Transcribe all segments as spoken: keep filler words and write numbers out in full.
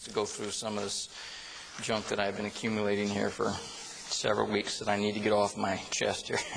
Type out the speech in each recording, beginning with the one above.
to go through some of this junk that I've been accumulating here for several weeks that I need to get off my chest here.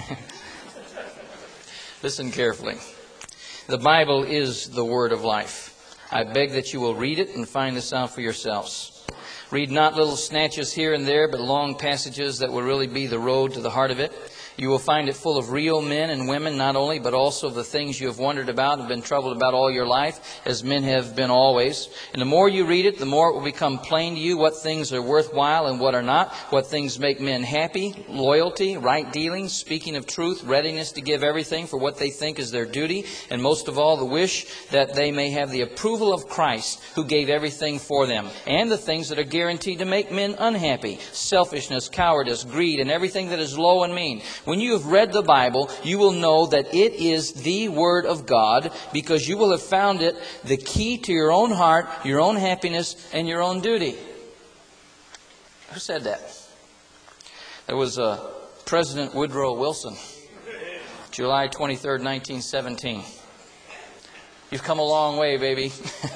Listen carefully. The Bible is the word of life. I beg that you will read it and find this out for yourselves. Read not little snatches here and there, but long passages that will really be the road to the heart of it. You will find it full of real men and women, not only, but also the things you have wondered about and been troubled about all your life, as men have been always. And the more you read it, the more it will become plain to you what things are worthwhile and what are not, what things make men happy, loyalty, right dealings, speaking of truth, readiness to give everything for what they think is their duty, and most of all, the wish that they may have the approval of Christ, who gave everything for them, and the things that are guaranteed to make men unhappy, selfishness, cowardice, greed, and everything that is low and mean. When you have read the Bible, you will know that it is the Word of God, because you will have found it the key to your own heart, your own happiness, and your own duty. Who said that? It was uh, President Woodrow Wilson, July twenty-third, nineteen seventeen. You've come a long way, baby.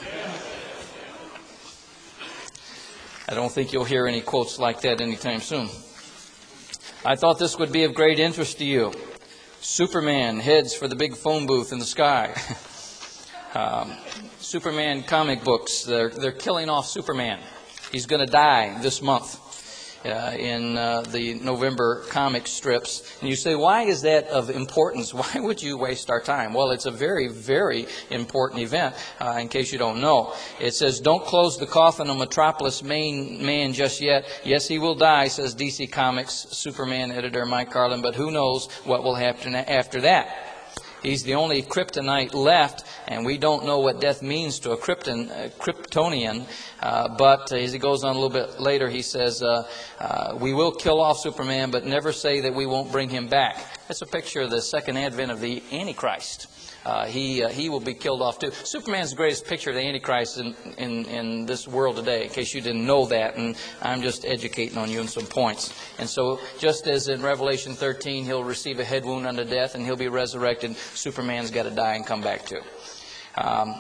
I don't think you'll hear any quotes like that anytime soon. I thought this would be of great interest to you. Superman heads for the big phone booth in the sky. um, Superman comic books, they're, they're killing off Superman. He's going to die this month uh, in uh, the November comic strips. And you say, why is that of importance? Why would you waste our time? Well, it's a very, very important event, uh, in case you don't know. It says, don't close the coffin on Metropolis main man just yet. Yes, he will die, says D C Comics Superman editor Mike Carlin, but who knows what will happen after that. He's the only kryptonite left, and we don't know what death means to a Krypton, uh, Kryptonian. Uh, but uh, as he goes on a little bit later, he says, uh, uh, we will kill off Superman, but never say that we won't bring him back. That's a picture of the second advent of the Antichrist. Uh, he uh, he will be killed off too. Superman's the greatest picture of the Antichrist in, in, in this world today, in case you didn't know that. And I'm just educating on you on some points. And so just as in Revelation thirteen, he'll receive a head wound unto death and he'll be resurrected, Superman's got to die and come back too. Um,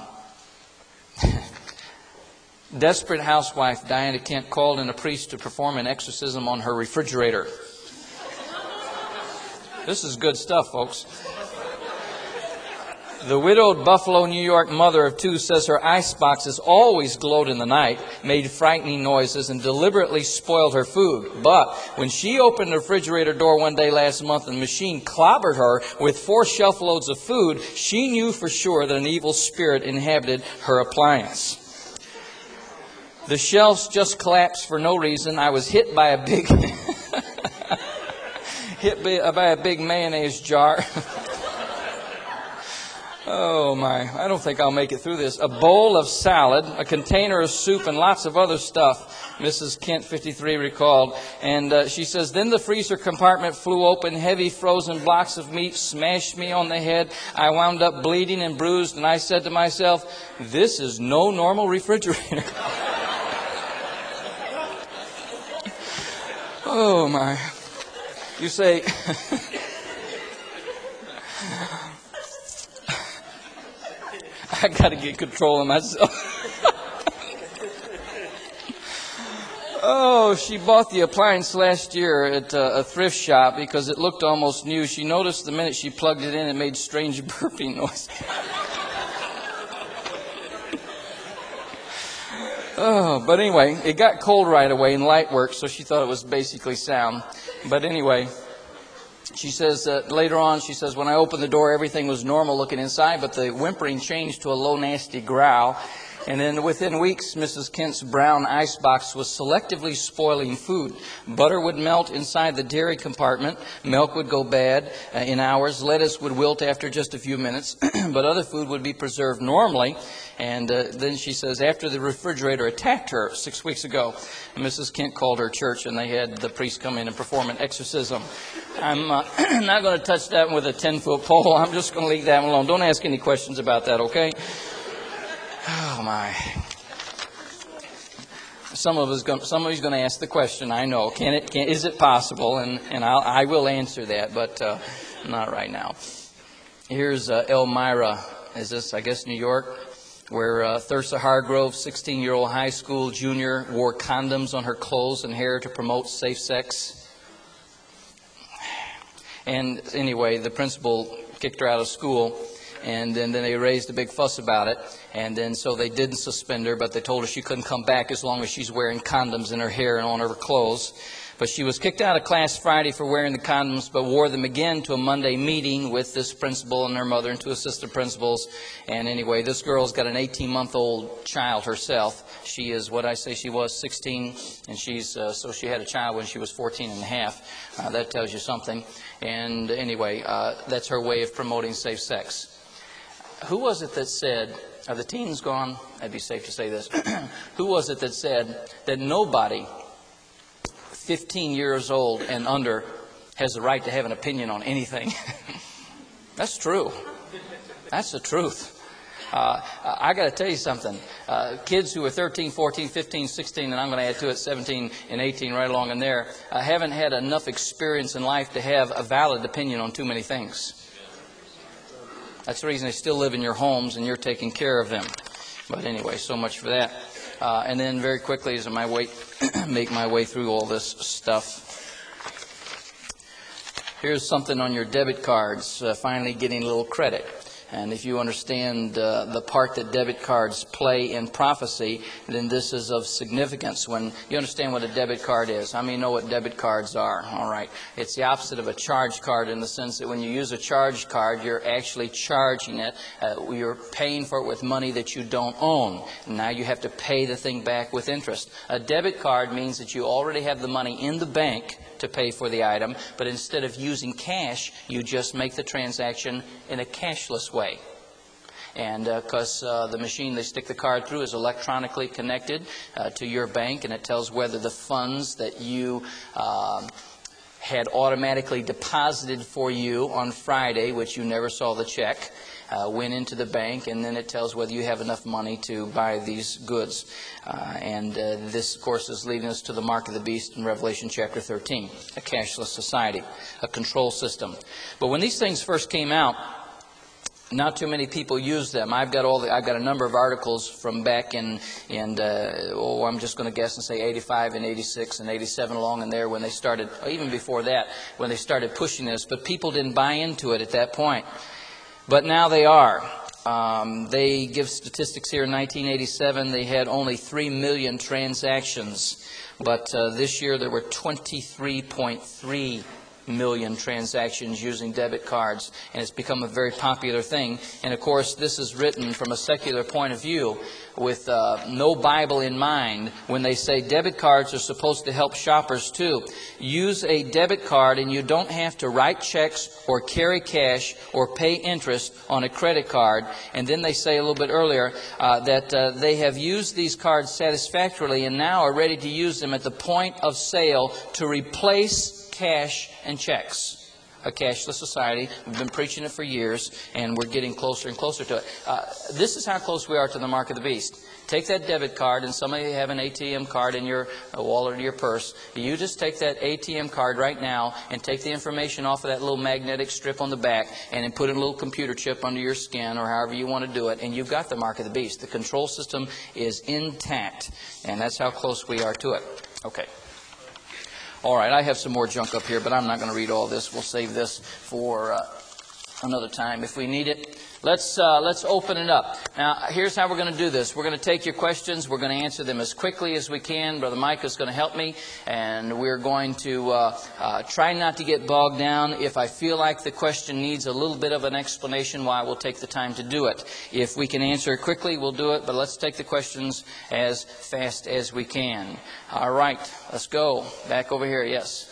desperate housewife Diana Kent called in a priest to perform an exorcism on her refrigerator. This is good stuff, folks. The widowed Buffalo, New York mother of two says her iceboxes always glowed in the night, made frightening noises, and deliberately spoiled her food. But when she opened the refrigerator door one day last month and the machine clobbered her with four shelf loads of food, she knew for sure that an evil spirit inhabited her appliance. The shelves just collapsed for no reason. I was hit by a big hit by a big mayonnaise jar. Oh my, I don't think I'll make it through this. A bowl of salad, a container of soup, and lots of other stuff, Missus Kent, fifty-three, recalled. And uh, she says, then the freezer compartment flew open, heavy frozen blocks of meat smashed me on the head. I wound up bleeding and bruised, and I said to myself, this is no normal refrigerator. Oh my. You say... I got to get control of myself. Oh, she bought the appliance last year at a, a thrift shop because it looked almost new. She noticed the minute she plugged it in, it made strange burping noises. Oh, but anyway, it got cold right away and light worked, so she thought it was basically sound. But anyway... She says uh, later on, she says, when I opened the door, everything was normal looking inside, but the whimpering changed to a low, nasty growl. And then within weeks, Missus Kent's brown icebox was selectively spoiling food. Butter would melt inside the dairy compartment. Milk would go bad uh, in hours. Lettuce would wilt after just a few minutes. But other food would be preserved normally. And uh, then she says, after the refrigerator attacked her six weeks ago, Missus Kent called her church and they had the priest come in and perform an exorcism. I'm uh, not going to touch that with a ten-foot pole. I'm just going to leave that one alone. Don't ask any questions about that, okay? Oh, my. Some of us, some of you's going to ask the question, I know. Can it? Can, is it possible? And, and I'll, I will answer that, but uh, not right now. Here's uh, Elmira. Is this, I guess, New York? where uh, Thursa Hargrove, sixteen-year-old high school junior, wore condoms on her clothes and hair to promote safe sex. And anyway, the principal kicked her out of school, and then, then they raised a big fuss about it. And then so they didn't suspend her, but they told her she couldn't come back as long as she's wearing condoms in her hair and on her clothes. But she was kicked out of class Friday for wearing the condoms, but wore them again to a Monday meeting with this principal and her mother and two assistant principals. And anyway, this girl's got an eighteen-month-old child herself. She is what I say she was, sixteen, and she's uh, so she had a child when she was fourteen and a half. Uh, that tells you something. And anyway, uh, that's her way of promoting safe sex. Who was it that said, are the teens gone? That'd be safe to say this. Who was it that said that nobody fifteen years old and under has the right to have an opinion on anything? That's true. That's the truth. Uh, I got to tell you something. Uh, kids who are thirteen, fourteen, fifteen, sixteen, and I'm going to add to it seventeen and eighteen right along in there, uh, haven't had enough experience in life to have a valid opinion on too many things. That's the reason they still live in your homes and you're taking care of them. But anyway, so much for that. Uh, and then very quickly, as I my way, make my way through all this stuff, here's something on your debit cards, uh, finally getting a little credit. And if you understand uh, the part that debit cards play in prophecy, then this is of significance. When you understand what a debit card is, how many know what debit cards are? All right. It's the opposite of a charge card in the sense that when you use a charge card, you're actually charging it. Uh, you're paying for it with money that you don't own. And now you have to pay the thing back with interest. A debit card means that you already have the money in the bank to pay for the item, but instead of using cash, you just make the transaction in a cashless way. And because uh, uh, the machine they stick the card through is electronically connected uh, to your bank, and it tells whether the funds that you uh, had automatically deposited for you on Friday, which you never saw the check, Uh, went into the bank, and then it tells whether you have enough money to buy these goods. Uh, and uh, this, of course, is leading us to the mark of the beast in Revelation chapter thirteen, a cashless society, a control system. But when these things first came out, not too many people used them. I've got all the, I've got a number of articles from back in, in uh, oh, I'm just going to guess and say eighty-five and eighty-six and eighty-seven along in there when they started, even before that, when they started pushing this. But people didn't buy into it at that point. But now they are. Um, they give statistics here in nineteen eighty-seven. They had only three million transactions. But uh, this year there were twenty-three point three million transactions using debit cards. And it's become a very popular thing. And of course, this is written from a secular point of view with uh, no Bible in mind when they say debit cards are supposed to help shoppers too. Use a debit card and you don't have to write checks or carry cash or pay interest on a credit card. And then they say a little bit earlier uh, that uh, they have used these cards satisfactorily and now are ready to use them at the point of sale to replace cash and checks. A cashless society. We've been preaching it for years, and we're getting closer and closer to it. Uh, this is how close we are to the mark of the beast. Take that debit card, and some of you have an A T M card in your wallet or your purse. You just take that A T M card right now and take the information off of that little magnetic strip on the back and then put in a little computer chip under your skin or however you want to do it, and you've got the mark of the beast. The control system is intact, and that's how close we are to it. Okay. All right, I have some more junk up here, but I'm not going to read all this. We'll save this for uh, another time if we need it. Let's uh, let's open it up. Now, here's how we're going to do this. We're going to take your questions. We're going to answer them as quickly as we can. Brother Mike is going to help me, and we're going to uh, uh, try not to get bogged down. If I feel like the question needs a little bit of an explanation, why, we'll take the time to do it. If we can answer it quickly, we'll do it, but let's take the questions as fast as we can. All right, let's go. Back over here, yes.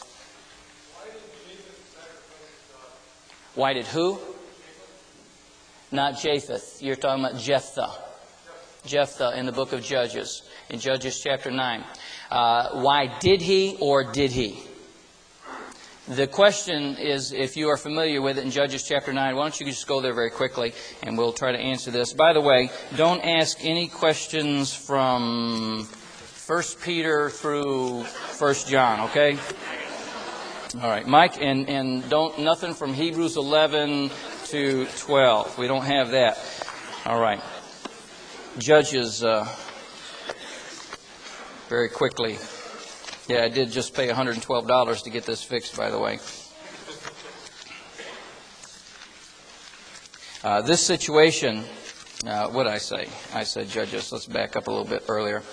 Why did who? Not Japheth. You're talking about Jephthah. Jephthah in the book of Judges, in Judges chapter nine. Uh, why did he or did he? The question is, if you are familiar with it in Judges chapter nine, why don't you just go there very quickly and we'll try to answer this. By the way, don't ask any questions from First Peter through First John, okay? All right, Mike, and, and don't nothing from Hebrews eleven to twelve. We don't have that. All right. Judges uh, very quickly. Yeah, I did just pay one hundred twelve dollars to get this fixed, by the way. Uh, this situation, uh, what did I say? I said Judges. Let's back up a little bit earlier.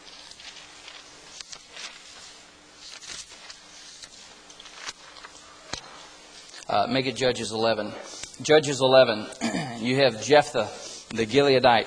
Uh, make it Judges eleven. Judges eleven. You have Jephthah, the Gileadite.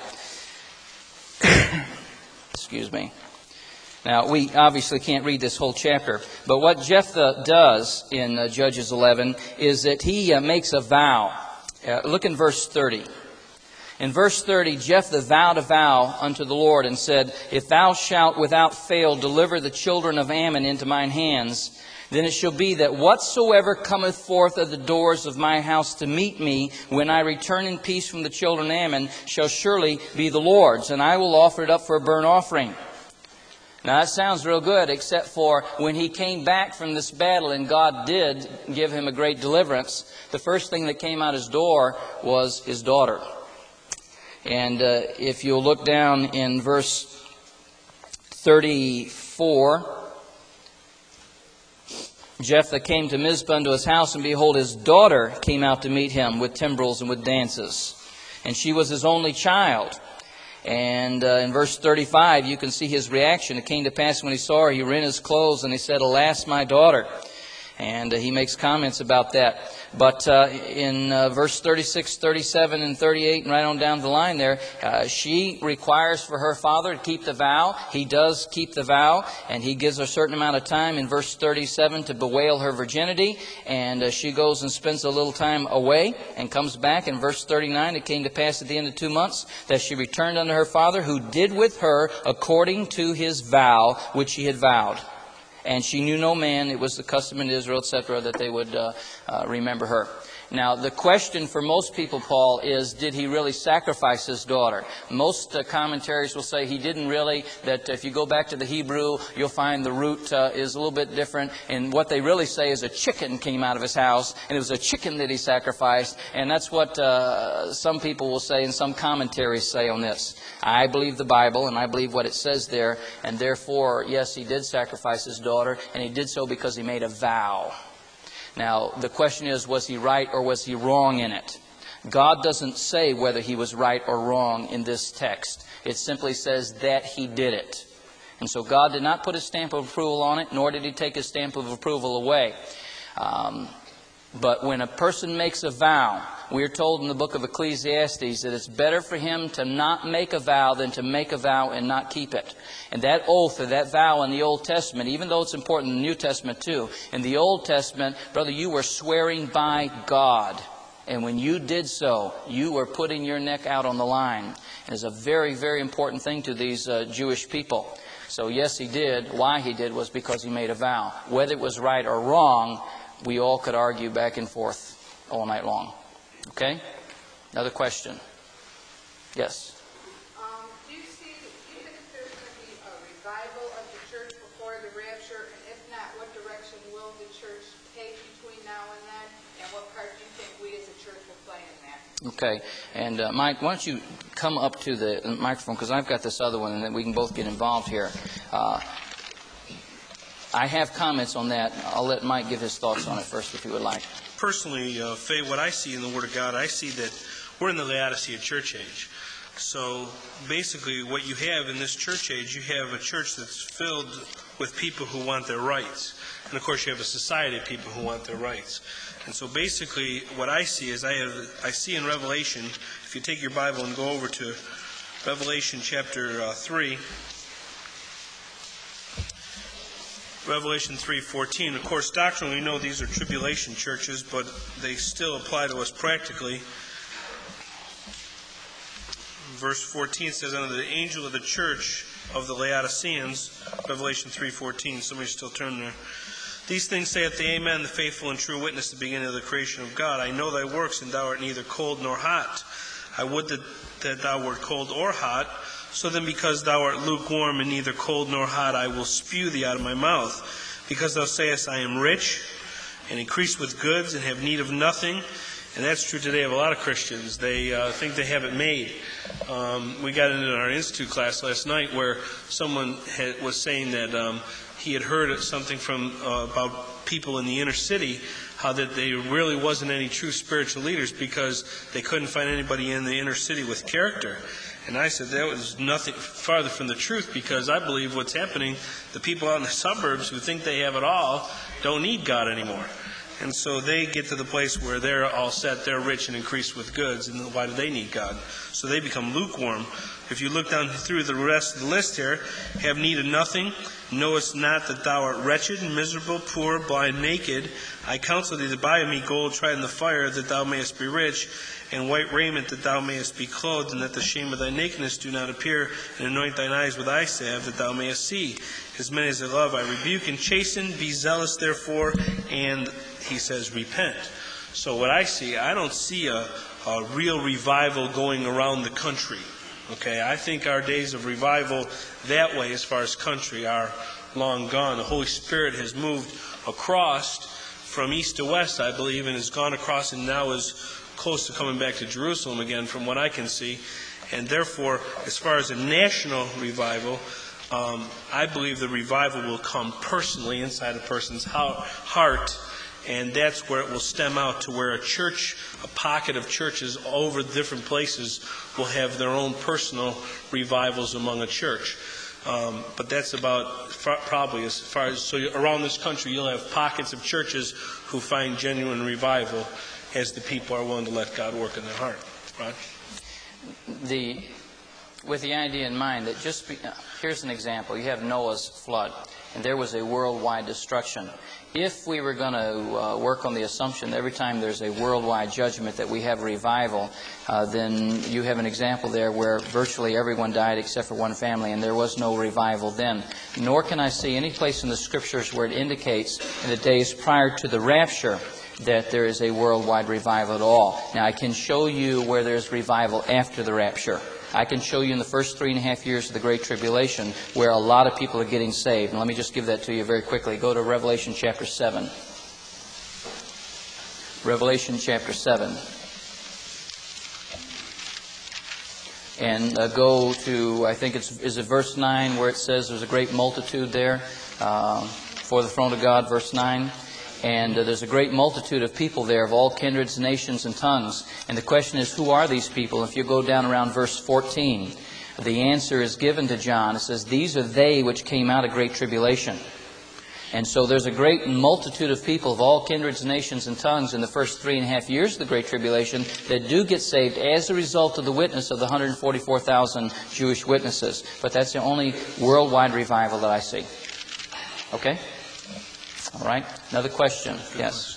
Excuse me. Now, we obviously can't read this whole chapter, but what Jephthah does in uh, Judges eleven is that he uh, makes a vow. Uh, look in verse thirty. In verse thirty, Jephthah vowed a vow unto the Lord and said, If thou shalt without fail deliver the children of Ammon into mine hands, then it shall be that whatsoever cometh forth of the doors of my house to meet me, when I return in peace from the children of Ammon, shall surely be the Lord's, and I will offer it up for a burnt offering. Now that sounds real good, except for when he came back from this battle and God did give him a great deliverance, the first thing that came out his door was his daughter. And uh, if you'll look down in verse thirty-four, Jephthah came to Mizpah unto his house, and behold, his daughter came out to meet him with timbrels and with dances. And she was his only child. And uh, in verse thirty-five, you can see his reaction. It came to pass when he saw her, he rent his clothes, and he said, Alas, my daughter. And uh, he makes comments about that. But uh, in uh, verse thirty-six, thirty-seven, and thirty-eight, and right on down the line there, uh, she requires for her father to keep the vow. He does keep the vow, and he gives her a certain amount of time in verse thirty-seven to bewail her virginity. And uh, she goes and spends a little time away and comes back. In verse thirty-nine, it came to pass at the end of two months that she returned unto her father, who did with her according to his vow which she had vowed. And she knew no man. It was the custom in Israel, et cetera, that they would uh, uh, remember her. Now, the question for most people, Paul, is did he really sacrifice his daughter? Most uh, commentaries will say he didn't really, that if you go back to the Hebrew, you'll find the root uh, is a little bit different. And what they really say is a chicken came out of his house, and it was a chicken that he sacrificed. And that's what uh, some people will say and some commentaries say on this. I believe the Bible, and I believe what it says there. And therefore, yes, he did sacrifice his daughter, and he did so because he made a vow. Now, the question is, was he right or was he wrong in it? God doesn't say whether he was right or wrong in this text. It simply says that he did it. And so God did not put his stamp of approval on it, nor did he take his stamp of approval away. Um, but when a person makes a vow, we are told in the book of Ecclesiastes that it's better for him to not make a vow than to make a vow and not keep it. And that oath or that vow in the Old Testament, even though it's important in the New Testament too, in the Old Testament, brother, you were swearing by God. And when you did so, you were putting your neck out on the line. And it's a very, very important thing to these uh, Jewish people. So yes, he did. Why he did was because he made a vow. Whether it was right or wrong, we all could argue back and forth all night long. Okay? Another question. Yes? Um, do you see, do you think there's going to be a revival of the church before the rapture? And if not, what direction will the church take between now and then? And what part do you think we as a church will play in that? Okay. And uh, Mike, why don't you come up to the microphone, because I've got this other one, and then we can both get involved here. Uh, I have comments on that. I'll let Mike give his thoughts on it first, if he would like. Personally, uh, Faye, what I see in the Word of God, I see that we're in the Laodicea church age. So basically what you have in this church age, you have a church that's filled with people who want their rights. And of course you have a society of people who want their rights. And so basically what I see is I have I see in Revelation, if you take your Bible and go over to Revelation chapter uh, three, Revelation three fourteen. Of course, doctrinally, we know these are tribulation churches, but they still apply to us practically. Verse fourteen says, unto the angel of the church of the Laodiceans, Revelation three fourteen. Somebody still turn there. These things saith the Amen, the faithful and true witness, the beginning of the creation of God. I know thy works, and thou art neither cold nor hot. I would that, that thou wert cold or hot. So then, because thou art lukewarm and neither cold nor hot, I will spew thee out of my mouth. Because thou sayest, I am rich, and increase with goods, and have need of nothing, And that's true today of a lot of Christians. They uh, think they have it made. Um, we got into our Institute class last night where someone had, was saying that um, he had heard something from uh, about people in the inner city, how that there really wasn't any true spiritual leaders because they couldn't find anybody in the inner city with character. And I said that was nothing farther from the truth, because I believe what's happening, the people out in the suburbs who think they have it all don't need God anymore. And so they get to the place where they're all set, they're rich and increased with goods, and why do they need God? So they become lukewarm. If you look down through the rest of the list here, have need of nothing, knowest not that thou art wretched, miserable, poor, blind, naked. I counsel thee to buy of me gold tried in the fire, that thou mayest be rich, and white raiment, that thou mayest be clothed, and that the shame of thy nakedness do not appear, and anoint thine eyes with eye salve, that thou mayest see. As many as I love I rebuke and chasten. Be zealous therefore, and he says repent. So what I see, I don't see a, a real revival going around the country. Okay, I think our days of revival that way, as far as country, are long gone. The Holy Spirit has moved across from east to west, I believe, and has gone across and now is close to coming back to Jerusalem again, from what I can see. And therefore, as far as a national revival, um, I believe the revival will come personally inside a person's heart, and that's where it will stem out to where a church, a pocket of churches over different places will have their own personal revivals among a church. Um, but that's about far, probably as far as, so around this country you'll have pockets of churches who find genuine revival as the people are willing to let God work in their heart. Rod? The, with the idea in mind that just be, here's an example. You have Noah's flood, and there was a worldwide destruction. If we were going to uh, work on the assumption that every time there's a worldwide judgment that we have revival, uh, then you have an example there where virtually everyone died except for one family, and there was no revival then. Nor can I see any place in the Scriptures where it indicates in the days prior to the rapture that there is a worldwide revival at all. Now, I can show you where there's revival after the rapture. I can show you in the first three and a half years of the Great Tribulation where a lot of people are getting saved. And let me just give that to you very quickly. Go to Revelation chapter seven. Revelation chapter seven. And uh, go to, I think it's is it verse nine, where it says there's a great multitude there uh, for the throne of God, verse nine. And uh, there's a great multitude of people there of all kindreds, nations, and tongues. And the question is, who are these people? If you go down around verse fourteen, the answer is given to John. It says, these are they which came out of great tribulation. And so there's a great multitude of people of all kindreds, nations, and tongues in the first three and a half years of the Great Tribulation that do get saved as a result of the witness of the one hundred forty-four thousand Jewish witnesses. But that's the only worldwide revival that I see. Okay? All right. Another question. Yes.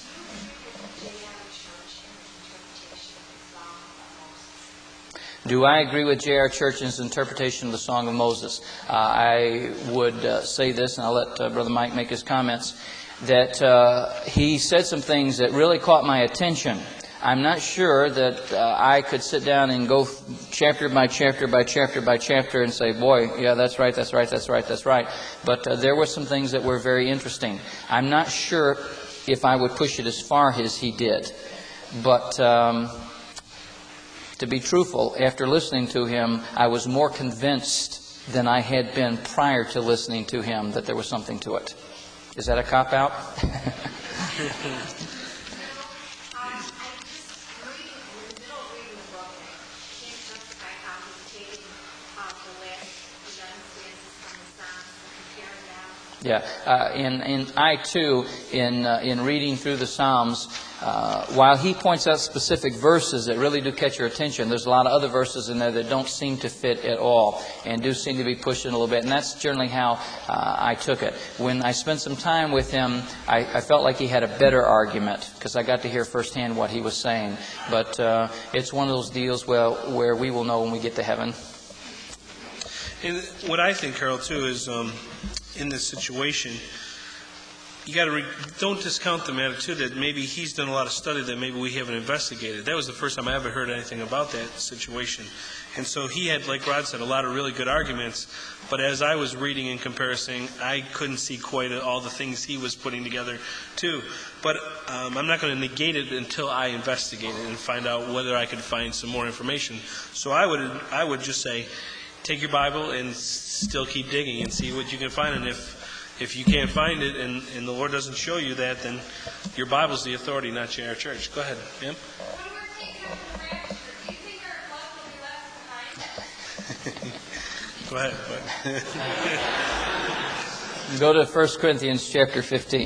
Do I agree with J R Church's interpretation of the Song of Moses? Uh, I would uh, say this, and I'll let uh, Brother Mike make his comments, that uh, he said some things that really caught my attention. I'm not sure that uh, I could sit down and go chapter by chapter by chapter by chapter and say, boy, yeah, that's right, that's right, that's right, that's right. But uh, there were some things that were very interesting. I'm not sure if I would push it as far as he did. But um, to be truthful, after listening to him, I was more convinced than I had been prior to listening to him that there was something to it. Is that a cop-out? Yeah, uh, and, and I too, in uh, in reading through the Psalms, uh, while he points out specific verses that really do catch your attention, there's a lot of other verses in there that don't seem to fit at all and do seem to be pushed in a little bit. And that's generally how uh, I took it. When I spent some time with him, I, I felt like he had a better argument because I got to hear firsthand what he was saying. But uh, it's one of those deals where, where we will know when we get to heaven. And what I think, Carol, too, is um, in this situation, you got to re- don't discount the matter too that maybe he's done a lot of study that maybe we haven't investigated. That was the first time I ever heard anything about that situation, and so he had, like Rod said, a lot of really good arguments. But as I was reading and comparing, I couldn't see quite all the things he was putting together too. But um, I'm not going to negate it until I investigate it and find out whether I could find some more information. So I would I would just say, take your Bible and still keep digging and see what you can find, and if If you can't find it and, and the Lord doesn't show you that, then your Bible's the authority, not your church. Go ahead, ma'am. When we're taken up the rapture, do you think our blood will be left behind? Go ahead. Go ahead. Go to First Corinthians chapter fifteen.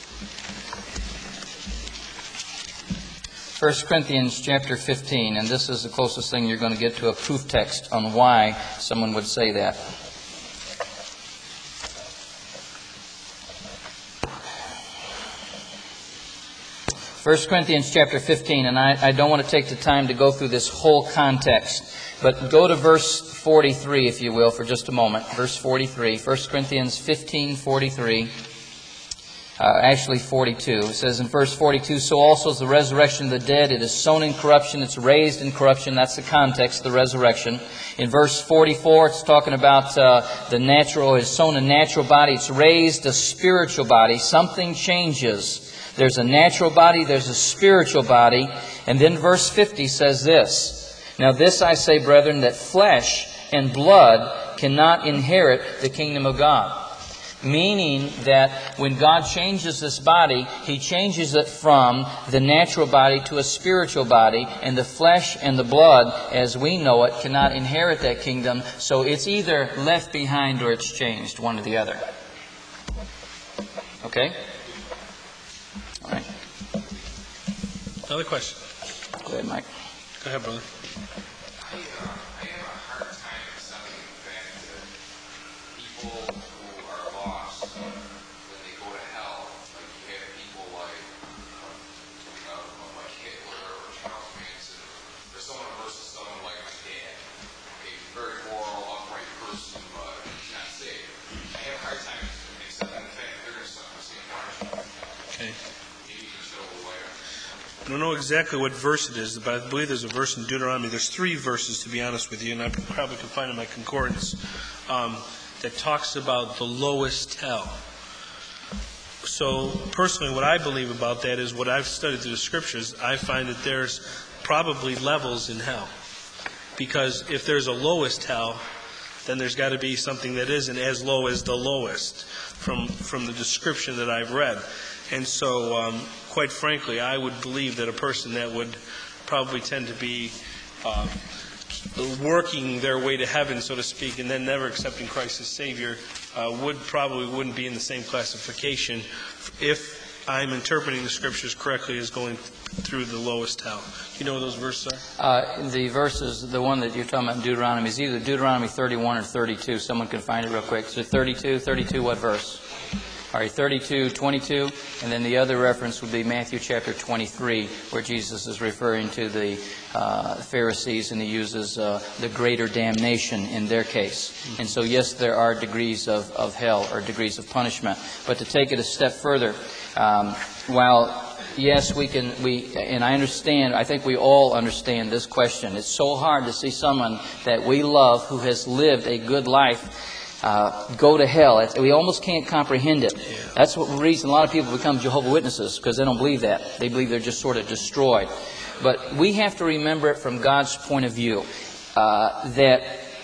First Corinthians chapter fifteen, and this is the closest thing you're going to get to a proof text on why someone would say that. First Corinthians chapter fifteen, and I, I don't want to take the time to go through this whole context, but go to verse forty-three, if you will, for just a moment. Verse forty-three, First Corinthians fifteen forty-three, uh, actually forty-two. It says in verse forty-two, so also is the resurrection of the dead. It is sown in corruption, it's raised in corruption. That's the context, the resurrection. In verse forty-four, it's talking about uh, the natural, it's sown a natural body, it's raised a spiritual body. Something changes. There's a natural body, there's a spiritual body. And then verse fifty says this, now this I say, brethren, that flesh and blood cannot inherit the kingdom of God. Meaning that when God changes this body, He changes it from the natural body to a spiritual body. And the flesh and the blood, as we know it, cannot inherit that kingdom. So it's either left behind or it's changed, one or the other. Okay? All right. Another question. Go ahead, Mike. Go ahead, brother. I, uh, I have a hard time accepting the fact that people who are lost, when they go to hell, like you have people like, uh, like Hitler or Charles Manson, or someone versus someone like my dad, a very moral, upright person, but he's not saved. I have a hard time accepting the fact that they're going to suffer the same punishment. Okay. Maybe you can show the way. I don't know exactly what verse it is, but I believe there's a verse in Deuteronomy. There's three verses, to be honest with you, and I probably can find in my concordance, um, that talks about the lowest hell. So, personally, what I believe about that is what I've studied through the Scriptures. I find that there's probably levels in hell. Because if there's a lowest hell, then there's got to be something that isn't as low as the lowest from, from the description that I've read. And so, um, quite frankly, I would believe that a person that would probably tend to be uh, working their way to heaven, so to speak, and then never accepting Christ as Savior, uh, would probably wouldn't be in the same classification if I'm interpreting the Scriptures correctly as going through the lowest hell. You know what those verses are? Uh, the verses, the one that you're talking about in Deuteronomy, is either Deuteronomy thirty-one or thirty-two. Someone can find it real quick. So thirty-two, thirty-two, what verse? All right, thirty-two, twenty-two, and then the other reference would be Matthew chapter twenty-three, where Jesus is referring to the uh, Pharisees, and he uses uh, the greater damnation in their case. And so, yes, there are degrees of, of hell or degrees of punishment. But to take it a step further, um, while yes, we can, we, and I understand, I think we all understand this question. It's so hard to see someone that we love who has lived a good life Uh, go to hell. It's, we almost can't comprehend it. Yeah. That's what reason a lot of people become Jehovah's Witnesses, because they don't believe that. They believe they're just sort of destroyed. But we have to remember it from God's point of view, uh, that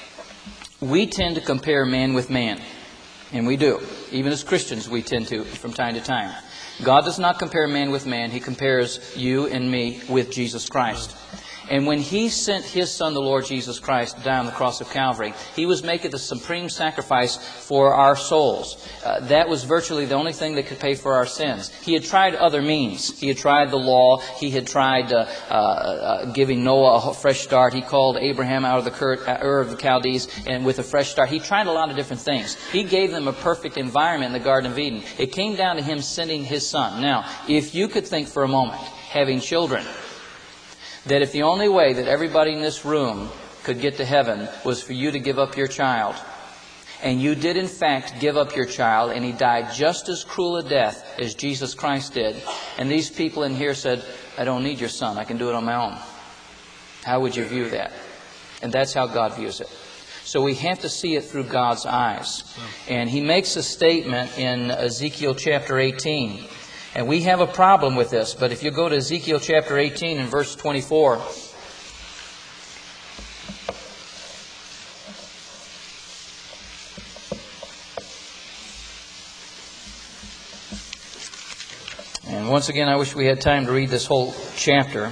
we tend to compare man with man. And we do. Even as Christians, we tend to from time to time. God does not compare man with man. He compares you and me with Jesus Christ. And when He sent His Son, the Lord Jesus Christ, down the cross of Calvary, He was making the supreme sacrifice for our souls. Uh, that was virtually the only thing that could pay for our sins. He had tried other means. He had tried the law. He had tried uh, uh, giving Noah a fresh start. He called Abraham out of the Ur of the Chaldees and with a fresh start. He tried a lot of different things. He gave them a perfect environment in the Garden of Eden. It came down to Him sending His Son. Now, if you could think for a moment, having children, that if the only way that everybody in this room could get to heaven was for you to give up your child, and you did in fact give up your child, and he died just as cruel a death as Jesus Christ did, and these people in here said, I don't need your son, I can do it on my own. How would you view that? And that's how God views it. So we have to see it through God's eyes. And he makes a statement in Ezekiel chapter eighteen. And we have a problem with this. But if you go to Ezekiel chapter eighteen and verse twenty-four. And once again, I wish we had time to read this whole chapter.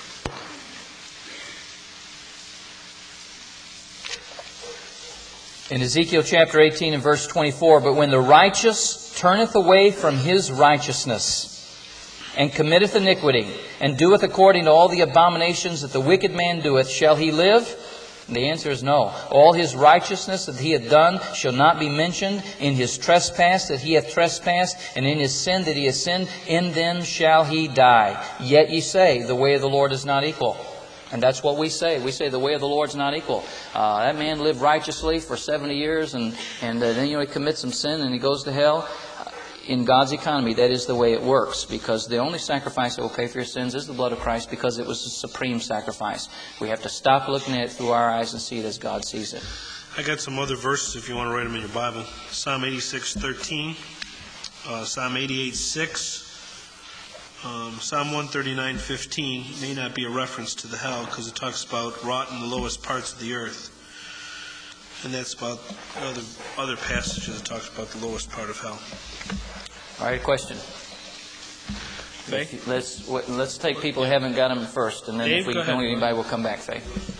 In Ezekiel chapter eighteen and verse twenty-four, but when the righteous turneth away from his righteousness, and committeth iniquity, and doeth according to all the abominations that the wicked man doeth, shall he live? And the answer is no. All his righteousness that he hath done shall not be mentioned. In his trespass that he hath trespassed, and in his sin that he hath sinned, in them shall he die. Yet ye say, the way of the Lord is not equal. And that's what we say. We say the way of the Lord's not equal. Uh, that man lived righteously for seventy years, and, and uh, then you know, he commits some sin and he goes to hell. Uh, in God's economy, that is the way it works, because the only sacrifice that will pay for your sins is the blood of Christ, because it was the supreme sacrifice. We have to stop looking at it through our eyes and see it as God sees it. I got some other verses if you want to write them in your Bible. Psalm eighty-six thirteen, uh, Psalm eighty-eight six. Um, Psalm one thirty-nine fifteen may not be a reference to the hell because it talks about rot in the lowest parts of the earth. And that's about other, other passages that talks about the lowest part of hell. All right, question. Faye? Let's let's take people who haven't got them first, and then Dave, if we go don't ahead. get anybody, we'll come back, Faye.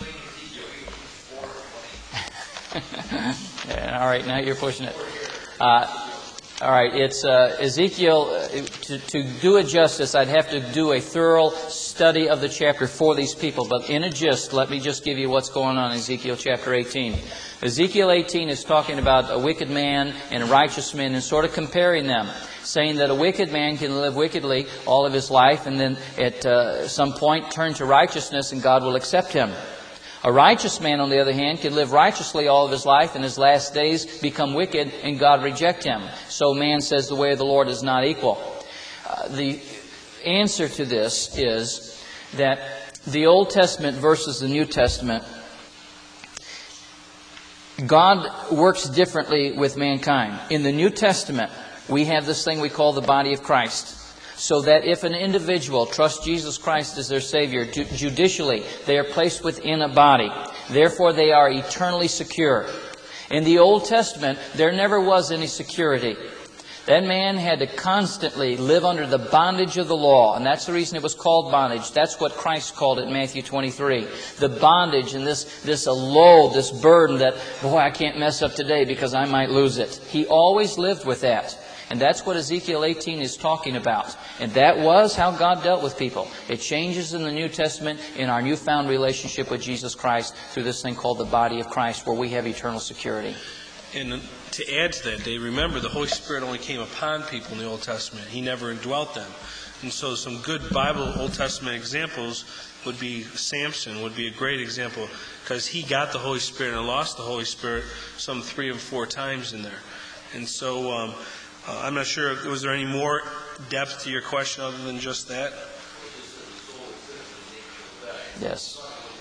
Yeah, all right, now you're pushing it. Uh, All right, it's uh, Ezekiel. Uh, to, to do it justice, I'd have to do a thorough study of the chapter for these people. But in a gist, let me just give you what's going on in Ezekiel chapter eighteen. Ezekiel eighteen is talking about a wicked man and a righteous man and sort of comparing them, saying that a wicked man can live wickedly all of his life and then at uh, some point turn to righteousness and God will accept him. A righteous man, on the other hand, can live righteously all of his life and his last days become wicked and God reject him. So man says the way of the Lord is not equal. Uh, the answer to this is that the Old Testament versus the New Testament, God works differently with mankind. In the New Testament, we have this thing we call the body of Christ. So that if an individual trusts Jesus Christ as their Savior, ju- judicially, they are placed within a body. Therefore, they are eternally secure. In the Old Testament, there never was any security. That man had to constantly live under the bondage of the law. And that's the reason it was called bondage. That's what Christ called it in Matthew twenty-three. The bondage and this, this a load, this burden that, boy, I can't mess up today because I might lose it. He always lived with that. And that's what Ezekiel eighteen is talking about. And that was how God dealt with people. It changes in the New Testament in our newfound relationship with Jesus Christ through this thing called the body of Christ, where we have eternal security. And to add to that, Dave, remember the Holy Spirit only came upon people in the Old Testament. He never indwelt them. And so some good Bible Old Testament examples would be Samson, would be a great example, because he got the Holy Spirit and lost the Holy Spirit some three or four times in there. And so um, uh, I'm not sure, was there any more depth to your question other than just that? Yes.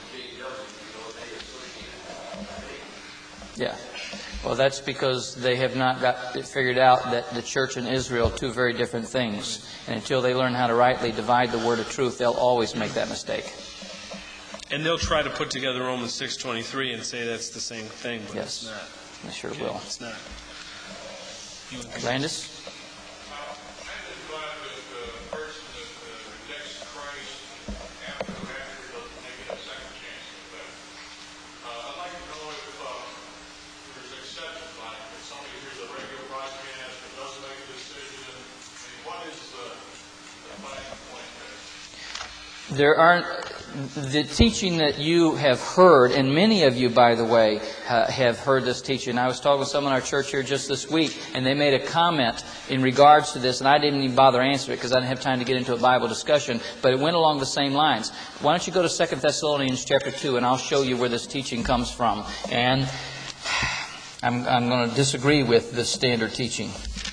Yeah. Well, that's because they have not got it figured out that the church and Israel are two very different things. And until they learn how to rightly divide the word of truth, they'll always make that mistake. And they'll try to put together Romans six twenty-three and say that's the same thing, but Yes. it's not. They sure Okay, will. It's not. You would- Landis? I'm just glad that the person that uh, rejects Christ after the rapture doesn't make it a second chance at that. Uh, I'd like to know if uh, there's exceptions, like if somebody hears a radio broadcast or doesn't make a decision. I mean, what is the, the fine point there? There aren't, the teaching that you have heard, and many of you, by the way, uh, have heard this teaching. I was talking with someone in our church here just this week, and they made a comment in regards to this, and I didn't even bother answering it because I didn't have time to get into a Bible discussion, but it went along the same lines. Why don't you go to Second Thessalonians chapter two, and I'll show you where this teaching comes from. And I'm, I'm going to disagree with this standard teaching.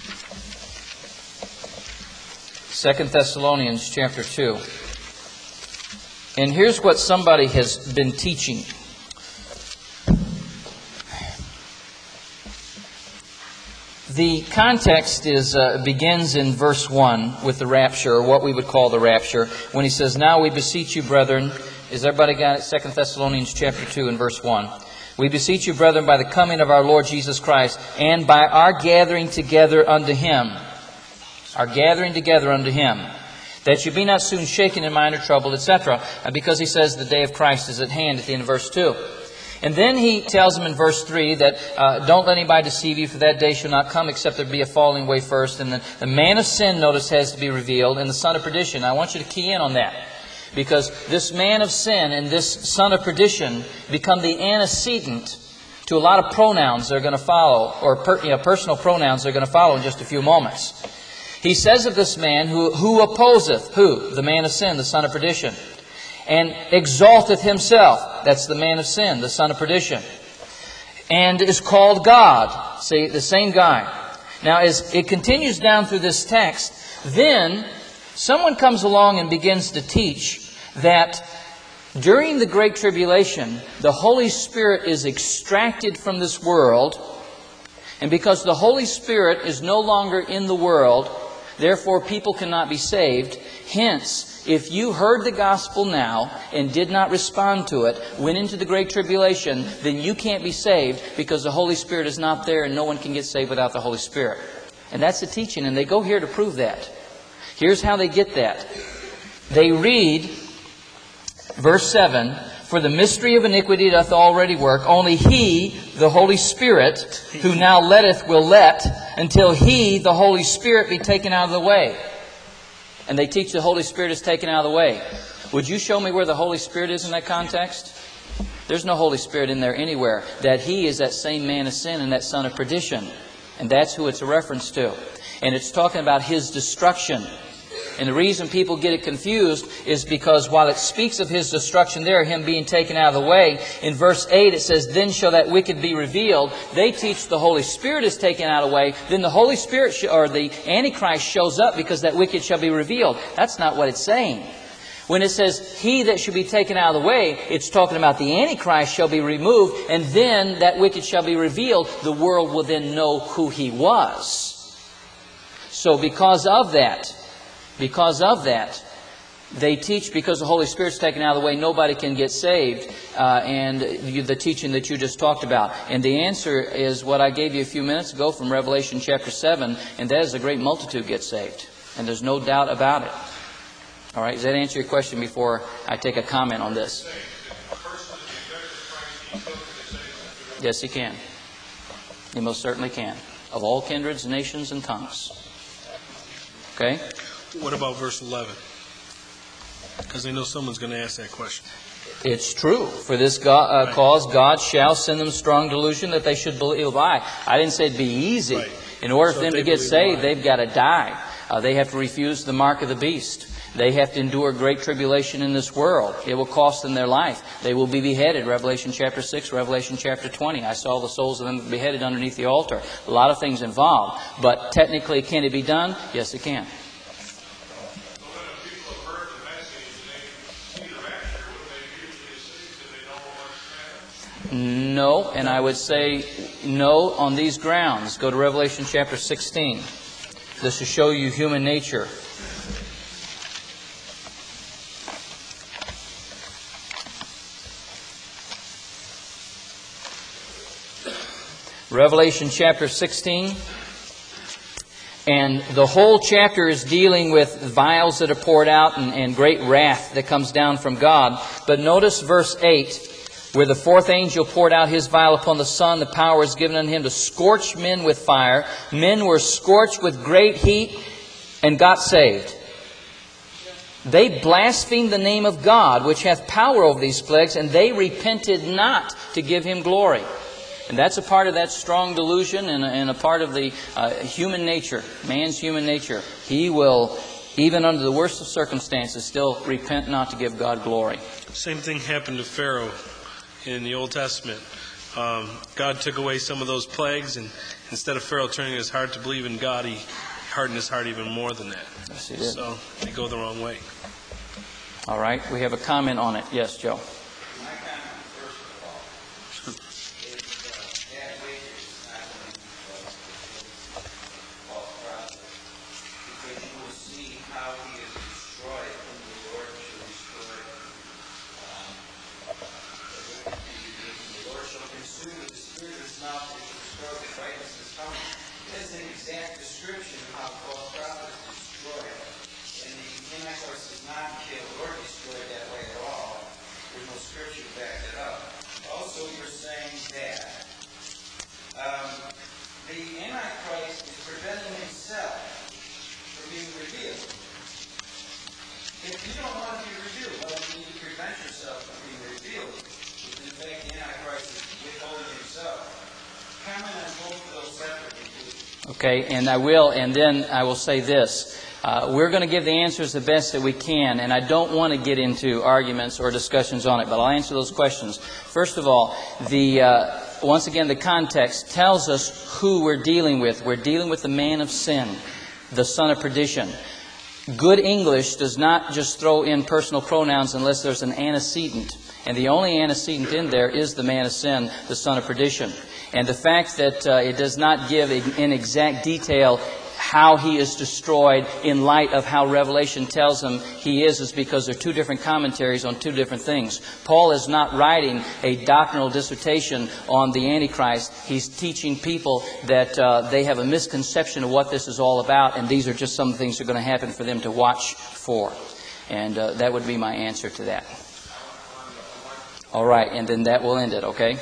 Second Thessalonians chapter two. And here's what somebody has been teaching. The context is uh, begins in verse one with the rapture, or what we would call the rapture, when he says, "Now we beseech you, brethren." Is everybody got it? Second Thessalonians chapter two and verse one. "We beseech you, brethren, by the coming of our Lord Jesus Christ, and by our gathering together unto Him." Our gathering together unto Him. "That you be not soon shaken in mind or troubled," et cetera. Because he says the day of Christ is at hand at the end of verse two. And then he tells them in verse three that uh, don't let anybody deceive you, for that day shall not come except there be a falling away first. And the, the man of sin, notice, has to be revealed, and the son of perdition. I want you to key in on that. Because this man of sin and this son of perdition become the antecedent to a lot of pronouns that are going to follow, or per, you know, personal pronouns that are going to follow in just a few moments. He says of this man who, who opposeth, who? The man of sin, the son of perdition. And exalteth himself. That's the man of sin, the son of perdition. And is called God. See, the same guy. Now, as it continues down through this text, then someone comes along and begins to teach that during the Great Tribulation, the Holy Spirit is extracted from this world. And because the Holy Spirit is no longer in the world, therefore people cannot be saved. Hence, if you heard the gospel now and did not respond to it, went into the Great Tribulation, then you can't be saved because the Holy Spirit is not there and no one can get saved without the Holy Spirit. And that's the teaching, and they go here to prove that. Here's how they get that. They read verse seven, "For the mystery of iniquity doth already work, only He, the Holy Spirit, who now letteth, will let, until He, the Holy Spirit, be taken out of the way." And they teach the Holy Spirit is taken out of the way. Would you show me where the Holy Spirit is in that context? There's no Holy Spirit in there anywhere. That He is that same man of sin and that son of perdition. And that's who it's a reference to. And it's talking about His destruction. And the reason people get it confused is because while it speaks of His destruction there, Him being taken out of the way, in verse eight it says, "Then shall that wicked be revealed." They teach the Holy Spirit is taken out of the way. Then the Holy Spirit, sh- or the Antichrist shows up because that wicked shall be revealed. That's not what it's saying. When it says, "He that should be taken out of the way," it's talking about the Antichrist shall be removed, and then that wicked shall be revealed. The world will then know who he was. So because of that, Because of that, they teach because the Holy Spirit's taken out of the way, nobody can get saved, uh, and you, the teaching that you just talked about. And the answer is what I gave you a few minutes ago from Revelation chapter seven, and that is a great multitude get saved. And there's no doubt about it. All right, does that answer your question before I take a comment on this? Yes, he can. He most certainly can. Of all kindreds, nations, and tongues. Okay? What about verse eleven? Because I know someone's going to ask that question. It's true. For this God, uh, right. cause, God shall send them strong delusion that they should believe I. I didn't say it'd be easy. Right. In order so for them to get saved, they've got to die. Uh, they have to refuse the mark of the beast. They have to endure great tribulation in this world. It will cost them their life. They will be beheaded. Revelation chapter six, Revelation chapter twenty. I saw the souls of them beheaded underneath the altar. A lot of things involved. But technically, can it be done? Yes, it can. No, and I would say no on these grounds. Go to Revelation chapter sixteen. This will show you human nature. Revelation chapter sixteen. And the whole chapter is dealing with vials that are poured out and, and great wrath that comes down from God. But notice verse eight. Where the fourth angel poured out his vial upon the sun, the power was given unto him to scorch men with fire. Men were scorched with great heat and got saved. They blasphemed the name of God, which hath power over these plagues, and they repented not to give Him glory. And that's a part of that strong delusion and a, and a part of the uh, human nature, man's human nature. He will, even under the worst of circumstances, still repent not to give God glory. Same thing happened to Pharaoh in the Old Testament. um, God took away some of those plagues, and instead of Pharaoh turning his heart to believe in God, he hardened his heart even more than that. Yes, he did. So they go the wrong way. All right, we have a comment on it. Yes, Joe. My comment, first of all, is uh, bad wages is not going to false prophet, because you will see how he is destroyed whom the Lord shall destroy. Um, and the Lord shall consume with the spirit of his mouth, and shall destroy with brightness of his coming. That's an exact description of how false prophet is destroyed. And the Antichrist is not killed or destroyed that way at all. There's no scripture to back that up. Also, you're saying that um, the Antichrist is preventing himself from being revealed. If you don't want to be revealed, well, you need to prevent yourself from being revealed. If in fact the Antichrist is withholding himself. Comment on both of those separately, please. Okay, and I will, and then I will say this. Uh, we're going to give the answers the best that we can, and I don't want to get into arguments or discussions on it, but I'll answer those questions. First of all, the uh, once again, the context tells us who we're dealing with. We're dealing with the man of sin, the son of perdition. Good English does not just throw in personal pronouns unless there's an antecedent. And the only antecedent in there is the man of sin, the son of perdition. And the fact that uh, it does not give in exact detail how he is destroyed in light of how Revelation tells him he is, is because there are two different commentaries on two different things. Paul is not writing a doctrinal dissertation on the Antichrist. He's teaching people that uh, they have a misconception of what this is all about, and these are just some things that are going to happen for them to watch for. And uh, that would be my answer to that. All right, and then that will end it, okay?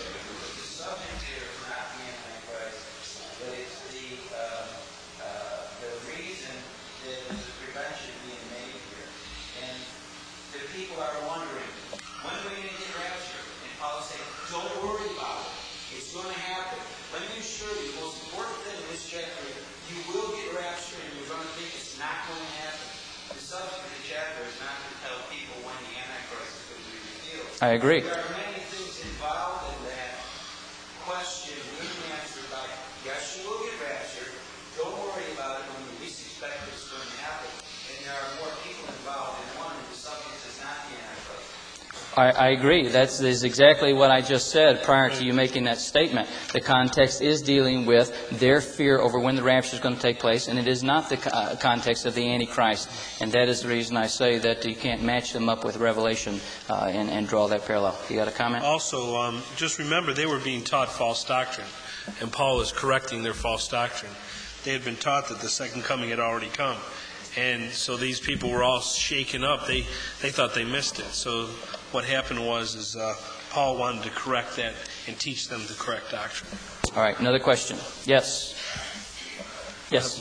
I agree. There are many things involved in that question being answered by, yes, you will get raptured. Don't worry about it when you least expect it's going to happen. And there are more people involved in one, and the subject is not the Antichrist. I, I agree. That's is exactly what I just said prior to you making that statement. The context is dealing with their fear over when the rapture is going to take place, and it is not the uh, context of the Antichrist. And that is the reason I say that you can't match them up with Revelation uh, and, and draw that parallel. You got a comment? Also, um, just remember they were being taught false doctrine, and Paul is correcting their false doctrine. They had been taught that the second coming had already come. And so these people were all shaken up. They they thought they missed it. So what happened was is uh, Paul wanted to correct that and teach them the correct doctrine. All right, another question. Yes. Yes.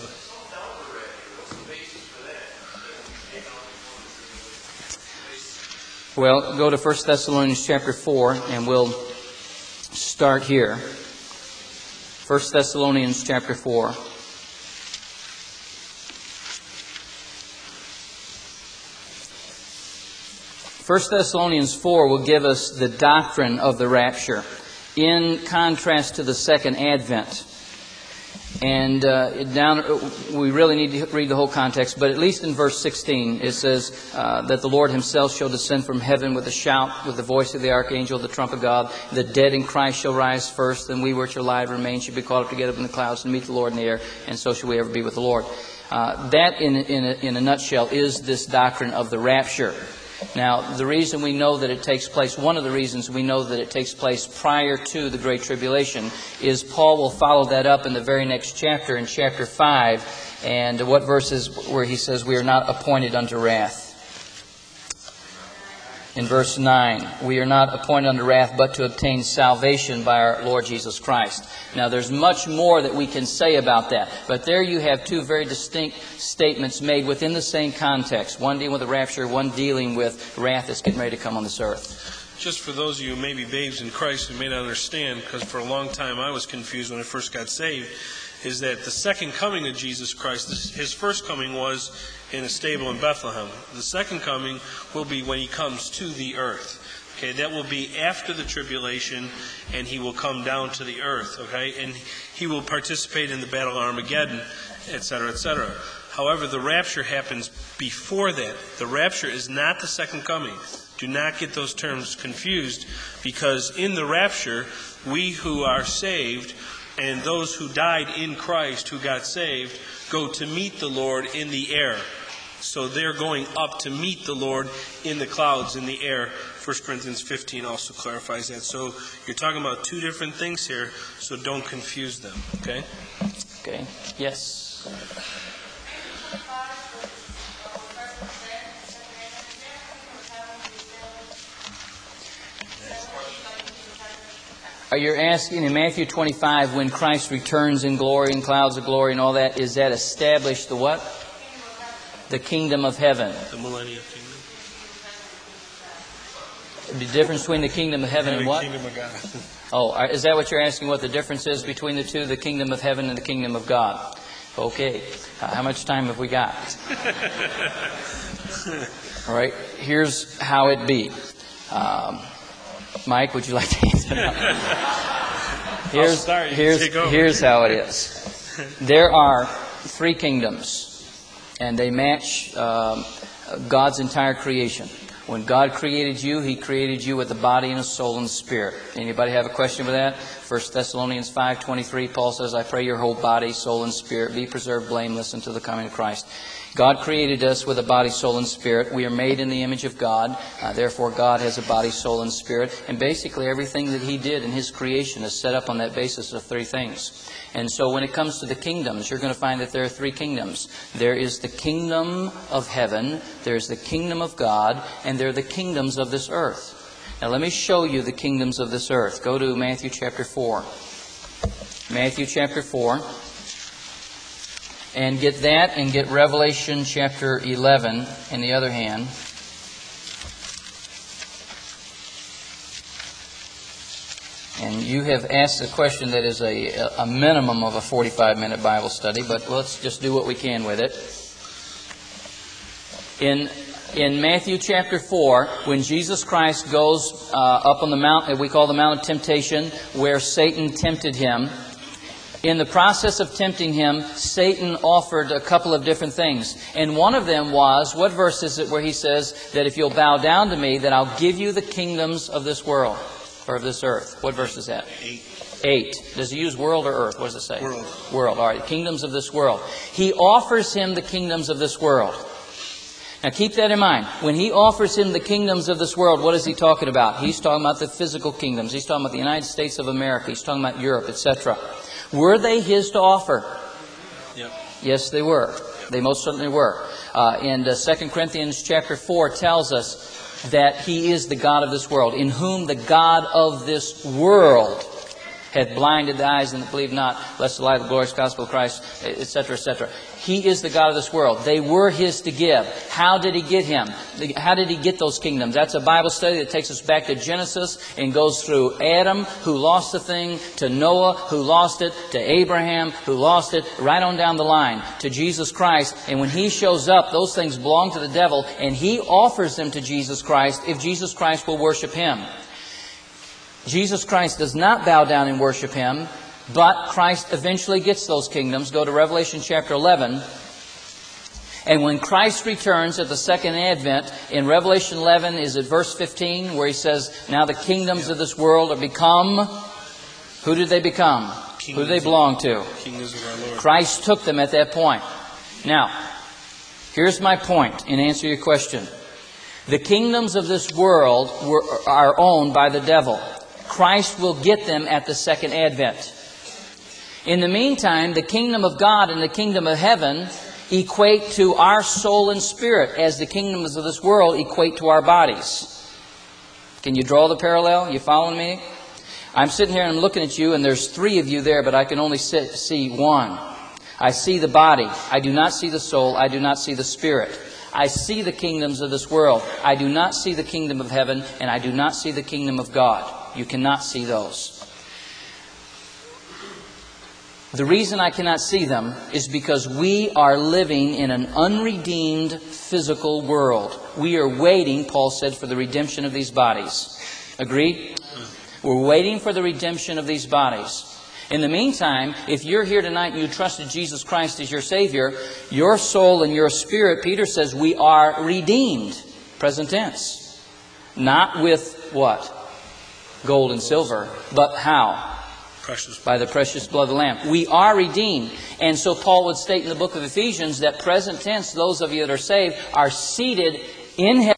Well, go to First Thessalonians chapter four, and we'll start here. First Thessalonians chapter four. First Thessalonians four will give us the doctrine of the rapture in contrast to the second advent. And uh, down, we really need to read the whole context, but at least in verse sixteen, it says uh, that the Lord himself shall descend from heaven with a shout, with the voice of the archangel, the trump of God. The dead in Christ shall rise first, and we which are alive remain shall be caught up together in the clouds and meet the Lord in the air, and so shall we ever be with the Lord. Uh, that, in, in, a, in a nutshell, is this doctrine of the rapture. Now, the reason we know that it takes place, one of the reasons we know that it takes place prior to the Great Tribulation is Paul will follow that up in the very next chapter, in chapter five, and what verse is where he says, we are not appointed unto wrath. In verse nine, we are not appointed unto wrath, but to obtain salvation by our Lord Jesus Christ. Now, there's much more that we can say about that, but there you have two very distinct statements made within the same context. One dealing with the rapture, one dealing with wrath that's getting ready to come on this earth. Just for those of you who may be babes in Christ who may not understand, because for a long time I was confused when I first got saved, is that the second coming of Jesus Christ, his first coming was in a stable in Bethlehem. The second coming will be when he comes to the earth. Okay, that will be after the tribulation, and he will come down to the earth, okay? And he will participate in the battle of Armageddon, et cetera, et cetera. However, the rapture happens before that. The rapture is not the second coming. Do not get those terms confused, because in the rapture, we who are saved and those who died in Christ, who got saved, go to meet the Lord in the air. So they're going up to meet the Lord in the clouds, in the air. First Corinthians fifteen also clarifies that. So you're talking about two different things here, so don't confuse them, okay? Okay. Yes. Are you asking in Matthew twenty-five, when Christ returns in glory and clouds of glory and all that, is that established the what? The kingdom of heaven. The millennial kingdom. The difference between the kingdom of heaven and what? Kingdom of God. Oh, is that what you're asking, what the difference is between the two, the kingdom of heaven and the kingdom of God? Okay. Uh, how much time have we got? All right. Here's how it be. Um, Mike, would you like to answer that? Here's, start. You here's, take over. here's how it is. There are three kingdoms, and they match um, God's entire creation. When God created you, He created you with a body and a soul and spirit. Anybody have a question with that? First Thessalonians five twenty-three, Paul says, I pray your whole body, soul, and spirit be preserved blameless until the coming of Christ. God created us with a body, soul, and spirit. We are made in the image of God. Uh, therefore, God has a body, soul, and spirit. And basically, everything that He did in His creation is set up on that basis of three things. And so when it comes to the kingdoms, you're going to find that there are three kingdoms. There is the kingdom of heaven, there's the kingdom of God, and there are the kingdoms of this earth. Now let me show you the kingdoms of this earth. Go to Matthew chapter four. Matthew chapter four. And get that and get Revelation chapter eleven in the other hand. And you have asked a question that is a, a minimum of a forty-five minute Bible study, but let's just do what we can with it. In in Matthew chapter four, when Jesus Christ goes uh, up on the mount that we call the Mount of Temptation, where Satan tempted Him, in the process of tempting Him, Satan offered a couple of different things. And one of them was, what verse is it where he says that if you'll bow down to me, that I'll give you the kingdoms of this world? Or of this earth. What verse is that? Eight. Eight. Does he use world or earth? What does it say? World. World. All right. Kingdoms of this world. He offers him the kingdoms of this world. Now keep that in mind. When he offers him the kingdoms of this world, what is he talking about? He's talking about the physical kingdoms. He's talking about the United States of America. He's talking about Europe, et cetera. Were they his to offer? Yep. Yes, they were. They most certainly were. Uh, and uh, Second Corinthians chapter four tells us that He is the God of this world, in whom the God of this world hath blinded the eyes and that believe not, lest the light of the glorious gospel of Christ, et cetera, et cetera. He is the God of this world. They were His to give. How did He get him? How did He get those kingdoms? That's a Bible study that takes us back to Genesis and goes through Adam, who lost the thing, to Noah, who lost it, to Abraham, who lost it, right on down the line, to Jesus Christ. And when He shows up, those things belong to the devil, and he offers them to Jesus Christ if Jesus Christ will worship Him. Jesus Christ does not bow down and worship Him, but Christ eventually gets those kingdoms. Go to Revelation chapter eleven. And when Christ returns at the second advent, in Revelation eleven is at verse fifteen, where He says, now the kingdoms of this world are become... Who did they become? Kingdoms. Who do they belong to? Kingdoms of our Lord. Christ took them at that point. Now, here's my point in answer to your question. The kingdoms of this world were, are owned by the devil. Christ will get them at the second advent. In the meantime, the kingdom of God and the kingdom of heaven equate to our soul and spirit, as the kingdoms of this world equate to our bodies. Can you draw the parallel? You following me? I'm sitting here and I'm looking at you, and there's three of you there, but I can only sit, see one. I see the body. I do not see the soul. I do not see the spirit. I see the kingdoms of this world. I do not see the kingdom of heaven, and I do not see the kingdom of God. You cannot see those. The reason I cannot see them is because we are living in an unredeemed physical world. We are waiting, Paul said, for the redemption of these bodies. Agreed? We're waiting for the redemption of these bodies. In the meantime, if you're here tonight and you trusted Jesus Christ as your Savior, your soul and your spirit, Peter says, we are redeemed. Present tense. Not with what? Gold and silver. But how? Precious. By the precious blood of the Lamb. We are redeemed. And so Paul would state in the book of Ephesians that present tense, those of you that are saved, are seated in heaven.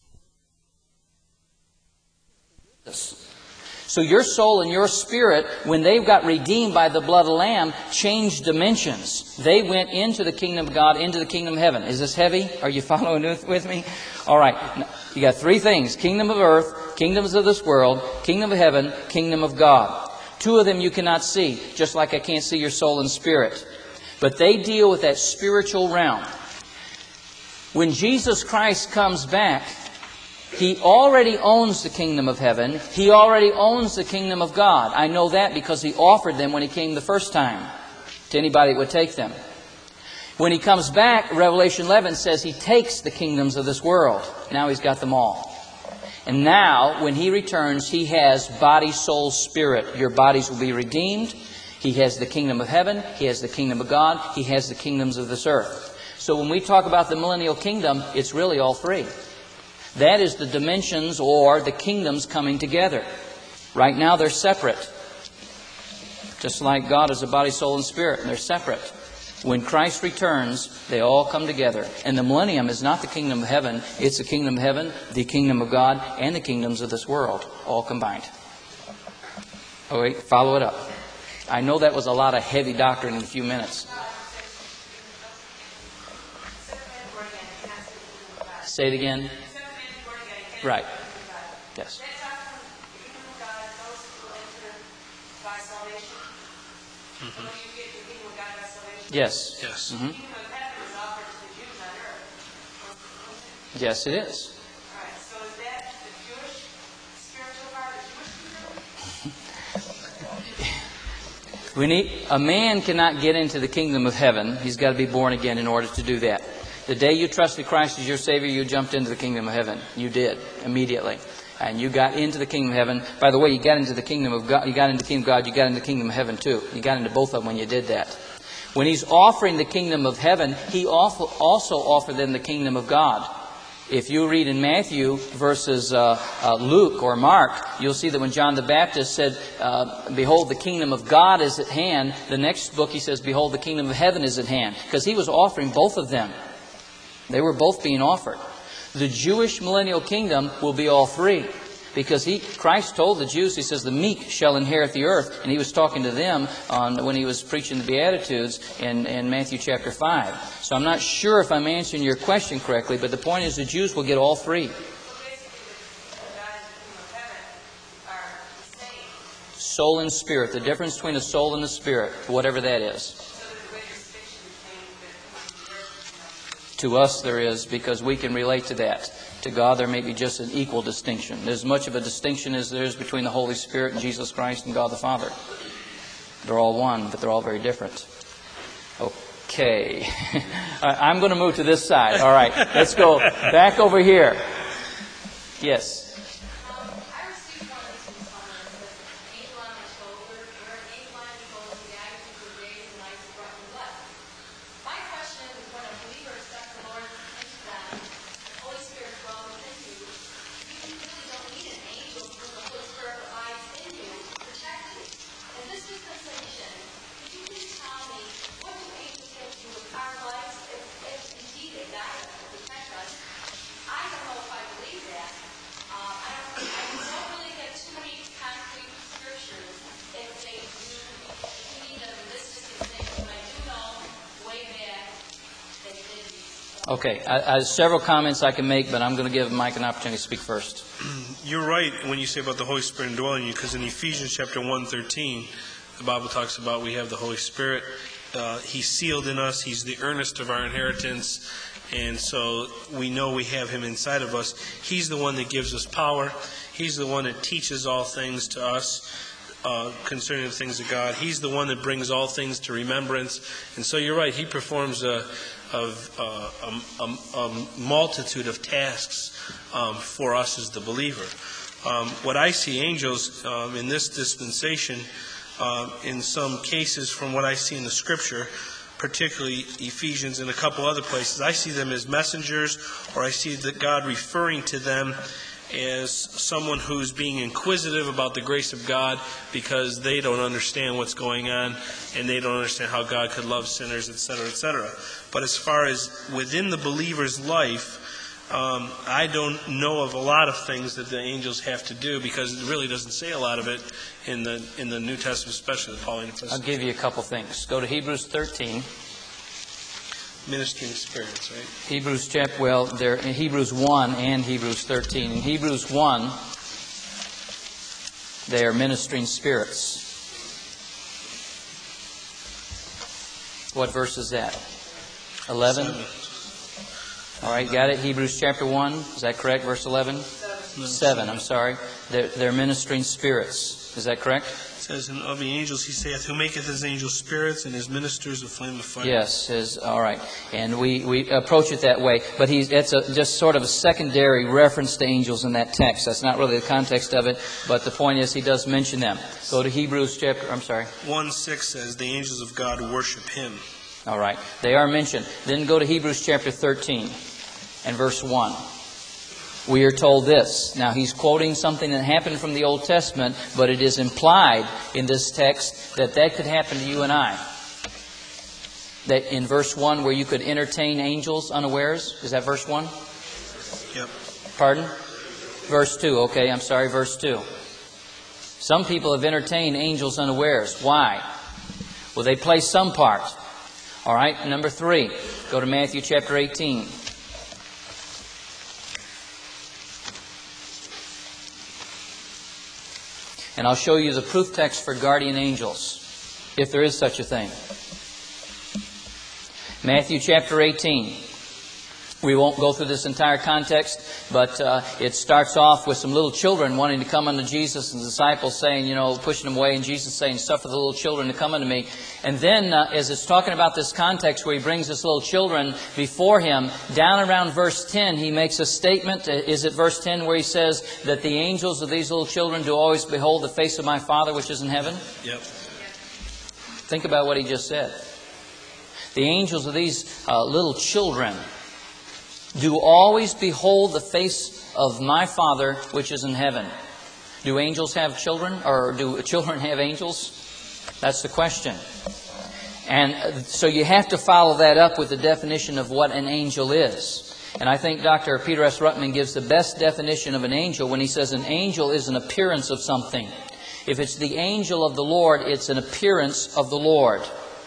So your soul and your spirit, when they got redeemed by the blood of the Lamb, changed dimensions. They went into the kingdom of God, into the kingdom of heaven. Is this heavy? Are you following with me? All right. You got three things. Kingdom of earth, kingdoms of this world, kingdom of heaven, kingdom of God. Two of them you cannot see, just like I can't see your soul and spirit. But they deal with that spiritual realm. When Jesus Christ comes back, He already owns the kingdom of heaven. He already owns the kingdom of God. I know that because He offered them when He came the first time to anybody that would take them. When He comes back, Revelation eleven says He takes the kingdoms of this world. Now He's got them all. And now, when He returns, He has body, soul, spirit. Your bodies will be redeemed. He has the kingdom of heaven. He has the kingdom of God. He has the kingdoms of this earth. So when we talk about the millennial kingdom, it's really all three. That is the dimensions or the kingdoms coming together. Right now they're separate. Just like God is a body, soul, and spirit. They're separate. When Christ returns, they all come together. And the millennium is not the kingdom of heaven. It's the kingdom of heaven, the kingdom of God, and the kingdoms of this world, all combined. Oh, wait, follow it up. I know that was a lot of heavy doctrine in a few minutes. Say it again. Right. Yes. Mm-hmm. Yes. Yes. Mm-hmm. Yes, it is. So is that the Jewish spiritual part, the Jewish people? We need, a man cannot get into the kingdom of heaven. He's got to be born again in order to do that. The day you trusted Christ as your Savior, you jumped into the kingdom of heaven. You did, immediately. And you got into the kingdom of heaven. By the way, you got into the kingdom of God. You got into the kingdom of God. You got into the kingdom of heaven too. You got into both of them when you did that. When He's offering the kingdom of heaven, He also offered them the kingdom of God. If you read in Matthew versus uh, uh, Luke or Mark, you'll see that when John the Baptist said, uh, behold, the kingdom of God is at hand, the next book he says, behold, the kingdom of heaven is at hand. Because he was offering both of them. They were both being offered. The Jewish millennial kingdom will be all three. Because he, Christ told the Jews, He says, the meek shall inherit the earth. And He was talking to them on, when He was preaching the Beatitudes in, in Matthew chapter five. So I'm not sure if I'm answering your question correctly, but the point is the Jews will get all three. Soul and spirit. The difference between a soul and a spirit, whatever that is. To us there is, because we can relate to that. To God there may be just an equal distinction. There's as much of a distinction as there is between the Holy Spirit and Jesus Christ and God the Father. They're all one, but they're all very different. Okay. I'm going to move to this side. All right. Let's go back over here. Yes. Okay, I, I, several comments I can make, but I'm going to give Mike an opportunity to speak first. You're right when you say about the Holy Spirit indwelling you, because in Ephesians chapter one thirteen, the Bible talks about we have the Holy Spirit. Uh, he's sealed in us. He's the earnest of our inheritance. And so we know we have Him inside of us. He's the one that gives us power. He's the one that teaches all things to us uh, concerning the things of God. He's the one that brings all things to remembrance. And so you're right. He performs a of uh, a, a, a multitude of tasks um, for us as the believer. Um, what I see angels um, in this dispensation, uh, in some cases from what I see in the Scripture, particularly Ephesians and a couple other places, I see them as messengers, or I see that God referring to them as someone who's being inquisitive about the grace of God because they don't understand what's going on and they don't understand how God could love sinners, et cetera, et cetera. But as far as within the believer's life, um, I don't know of a lot of things that the angels have to do because it really doesn't say a lot of it in the in the New Testament, especially the Pauline epistles. I'll give you a couple things. Go to Hebrews thirteen. Ministering spirits, right? Hebrews chapter, well, there in Hebrews one and Hebrews thirteen. In Hebrews one, they are ministering spirits. What verse is that? eleven? Seven. All right, got it? Hebrews chapter one, is that correct? Verse eleven? No, Seven, I'm sorry. They're, they're ministering spirits. Is that correct? It says, and of the angels he saith, who maketh his angels spirits and his ministers a flame of fire. Yes, is all right, and we, we approach it that way. But he's it's a, just sort of a secondary reference to angels in that text. That's not really the context of it, but the point is he does mention them. Go to Hebrews chapter. I'm sorry. one six says, the angels of God worship him. All right, they are mentioned. Then go to Hebrews chapter thirteen and verse one. We are told this. Now, he's quoting something that happened from the Old Testament, but it is implied in this text that that could happen to you and I. That in verse one, where you could entertain angels unawares. Is that verse one? Yep. Pardon? Verse two. Okay, I'm sorry, verse two. Some people have entertained angels unawares. Why? Well, they play some part. All right, number three. Go to Matthew chapter eighteen. And I'll show you the proof text for guardian angels, if there is such a thing. Matthew chapter eighteen. We won't go through this entire context, but uh, it starts off with some little children wanting to come unto Jesus, and the disciples saying, you know, pushing them away, and Jesus saying, suffer the little children to come unto me. And then, uh, as it's talking about this context where he brings his little children before him, down around verse ten, he makes a statement. Is it verse ten where he says that the angels of these little children do always behold the face of my Father which is in heaven? Yep. Think about what he just said. The angels of these uh, little children do always behold the face of my Father which is in heaven. Do angels have children, or do children have angels? That's the question. And so you have to follow that up with the definition of what an angel is. And I think Doctor Peter S. Ruckman gives the best definition of an angel when he says an angel is an appearance of something. If it's the angel of the Lord, it's an appearance of the Lord.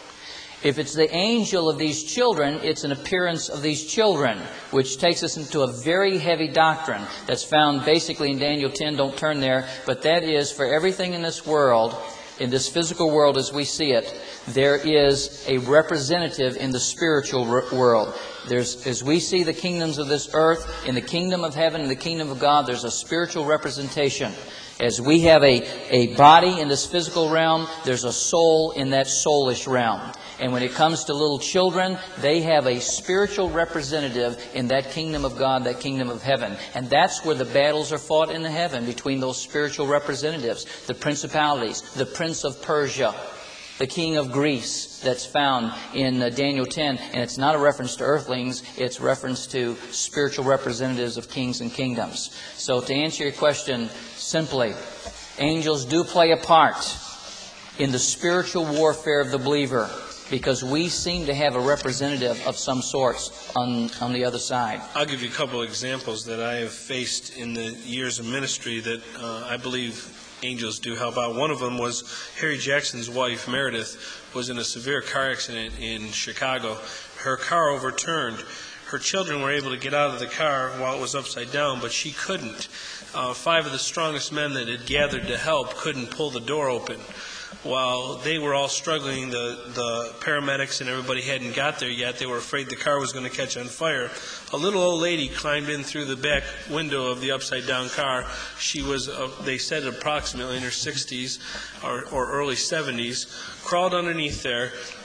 If it's the angel of these children, it's an appearance of these children, which takes us into a very heavy doctrine that's found basically in Daniel ten. Don't turn there. But that is, for everything in this world, in this physical world as we see it, there is a representative in the spiritual world. There's, as we see the kingdoms of this earth, in the kingdom of heaven and the kingdom of God, there's a spiritual representation. As we have a, a body in this physical realm, there's a soul in that soulish realm. And when it comes to little children, they have a spiritual representative in that kingdom of God, that kingdom of heaven. And that's where the battles are fought in the heaven between those spiritual representatives. The principalities, the prince of Persia, the king of Greece that's found in uh, Daniel ten. And it's not a reference to earthlings, it's reference to spiritual representatives of kings and kingdoms. So to answer your question simply, angels do play a part in the spiritual warfare of the believer, because we seem to have a representative of some sorts on, on the other side. I'll give you a couple of examples that I have faced in the years of ministry that uh, I believe angels do help out. One of them was Harry Jackson's wife, Meredith, was in a severe car accident in Chicago. Her car overturned. Her children were able to get out of the car while it was upside down, but she couldn't. Uh, five of the strongest men that had gathered to help couldn't pull the door open. While they were all struggling, the, the paramedics and everybody hadn't got there yet. They were afraid the car was going to catch on fire. A little old lady climbed in through the back window of the upside-down car. She was, uh, they said, approximately in her sixties or, or early seventies, crawled underneath there,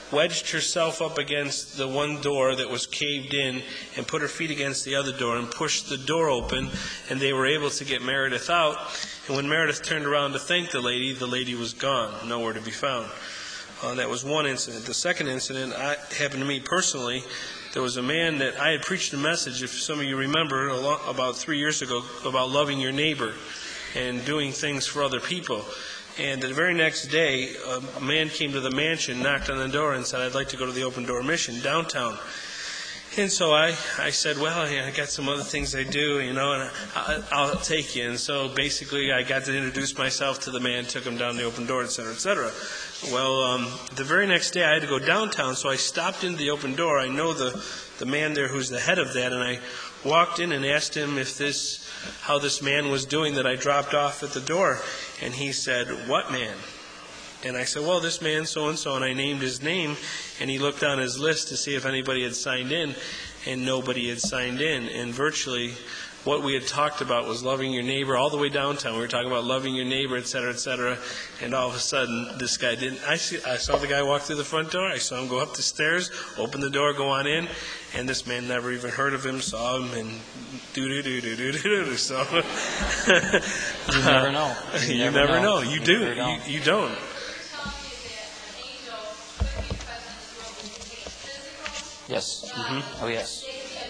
wedged herself up against the one door that was caved in and put her feet against the other door and pushed the door open, and they were able to get Meredith out. And when Meredith turned around to thank the lady, the lady was gone, nowhere to be found. Uh, that was one incident. The second incident I, happened to me personally. There was a man that I had preached a message, if some of you remember, a lo- about three years ago, about loving your neighbor and doing things for other people. And the very next day, a man came to the mansion, knocked on the door, and said, "I'd like to go to the Open Door Mission downtown." And so I, I said, "Well, I got some other things I do, you know, and I, I'll take you." And so basically I got to introduce myself to the man, took him down the open door, et cetera, et cetera. Well, um, the very next day I had to go downtown, so I stopped into the open door. I know the, the man there who's the head of that, and I walked in and asked him if this, how this man was doing that I dropped off at the door. And he said, "What man?" And I said, "Well, this man so-and-so," and I named his name, and he looked on his list to see if anybody had signed in, and nobody had signed in. And virtually what we had talked about was loving your neighbor all the way downtown. We were talking about loving your neighbor, et cetera, et cetera, and all of a sudden this guy didn't. I, see, I saw the guy walk through the front door. I saw him go up the stairs, open the door, go on in, and this man never even heard of him, saw him, and do-do-do-do-do-do-do. So You never know. You, you never, never know. know. You, You do. never know. You, you don't. Yes. Mm-hmm. Oh, yes.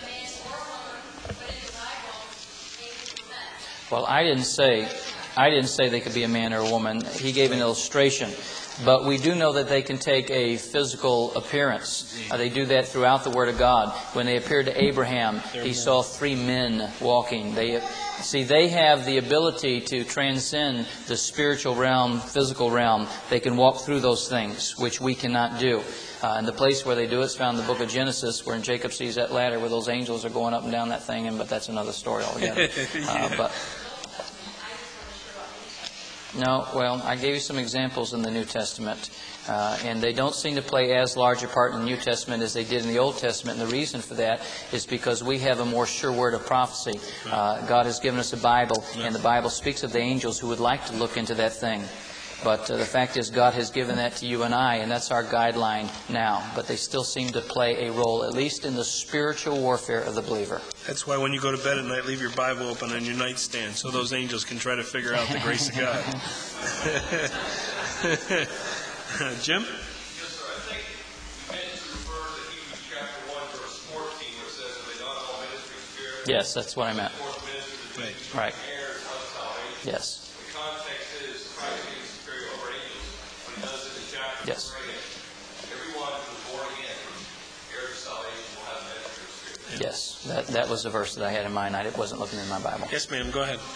Well, I didn't say, I didn't say they could be a man or a woman. He gave an illustration. But we do know that they can take a physical appearance. Uh, they do that throughout the Word of God. When they appeared to Abraham, he saw three men walking. They see, they have the ability to transcend the spiritual realm, physical realm. They can walk through those things, which we cannot do. Uh, and the place where they do it is found in the book of Genesis, where Jacob sees that ladder where those angels are going up and down that thing. And but that's another story altogether. Uh, but No, well, I gave you some examples in the New Testament, uh, and they don't seem to play as large a part in the New Testament as they did in the Old Testament, and the reason for that is because we have a more sure word of prophecy. Uh, God has given us a Bible, and the Bible speaks of the angels who would like to look into that thing. But uh, the fact is God has given that to you and I, and that's our guideline now. But they still seem to play a role, at least in the spiritual warfare of the believer. That's why when you go to bed at night, leave your Bible open on your nightstand so those angels can try to figure out the grace of God. Jim? Yes, sir. I think you meant to refer to Hebrews chapter one, verse fourteen, where it says, "And they not all ministry spirit." Yes, that's what I meant. Fourth ministry, the Right. heirs of salvation. Yes. The context is Christ being superior over angels. What he does in the chapter Yes. three, everyone who is born again, heirs of salvation, will have ministry spirit. Yes, that, that was the verse that I had in mind. I wasn't looking in my Bible. Yes, ma'am. Go ahead.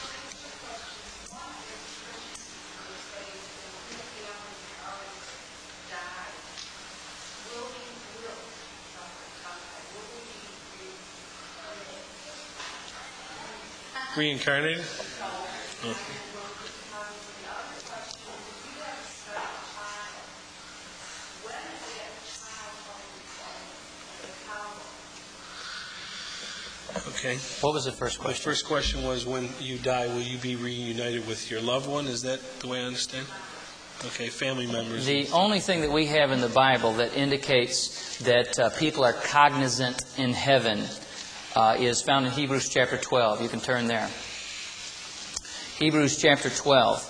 Reincarnated? Oh. Okay. What was the first The question? first question was, when you die, will you be reunited with your loved one? Is that the way I understand? Okay, family members. The only thing that we have in the Bible that indicates that uh, people are cognizant in heaven uh, is found in Hebrews chapter twelve. You can turn there. Hebrews chapter twelve.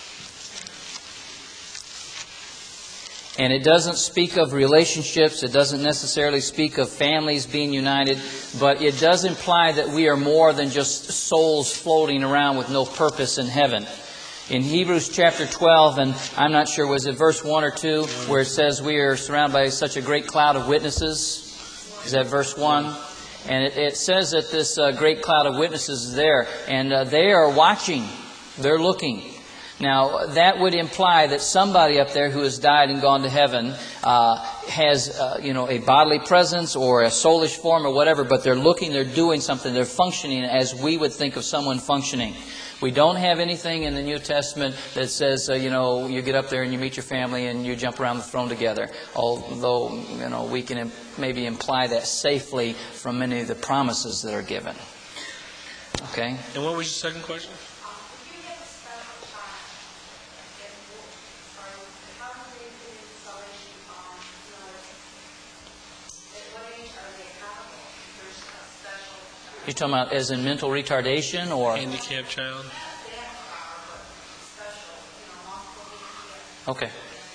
And it doesn't speak of relationships. It doesn't necessarily speak of families being united. But it does imply that we are more than just souls floating around with no purpose in heaven. In Hebrews chapter twelve, and I'm not sure, was it verse one or two, where it says we are surrounded by such a great cloud of witnesses? Is that verse one? And it, it says that this uh, great cloud of witnesses is there, and uh, they are watching. They're looking. Now, that would imply that somebody up there who has died and gone to heaven uh, has, uh, you know, a bodily presence or a soulish form or whatever, but they're looking, they're doing something, they're functioning as we would think of someone functioning. We don't have anything in the New Testament that says, uh, you know, you get up there and you meet your family and you jump around the throne together. Although, you know, we can maybe imply that safely from many of the promises that are given. Okay? And what was your second question? You're talking about as in mental retardation or? Handicapped child. Okay.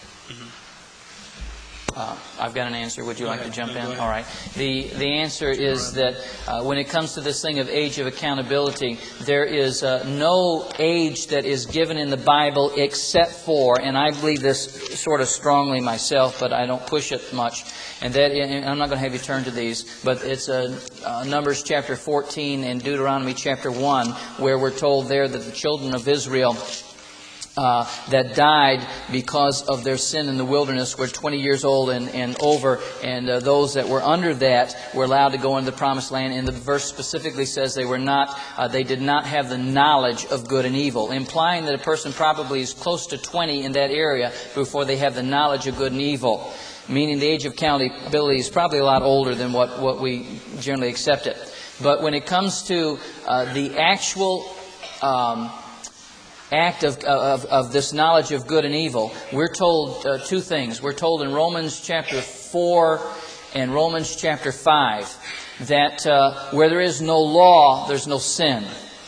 Uh, I've got an answer. Would you Go like ahead. to jump No, in? go ahead. All right. The the answer is that uh, when it comes to this thing of age of accountability, there is uh, no age that is given in the Bible except for, and I believe this sort of strongly myself, but I don't push it much. And that, and I'm not going to have you turn to these, but it's uh, uh, Numbers chapter fourteen and Deuteronomy chapter one, where we're told there that the children of Israel Uh, that died because of their sin in the wilderness were twenty years old and, and over, and uh, those that were under that were allowed to go into the promised land. And the verse specifically says they were not, uh, they did not have the knowledge of good and evil, implying that a person probably is close to twenty in that area before they have the knowledge of good and evil, meaning the age of accountability is probably a lot older than what, what we generally accept it. But when it comes to uh, the actual um, act of, of, of this knowledge of good and evil, we're told uh, two things. We're told in Romans chapter four and Romans chapter five that uh, where there is no law, there's no sin.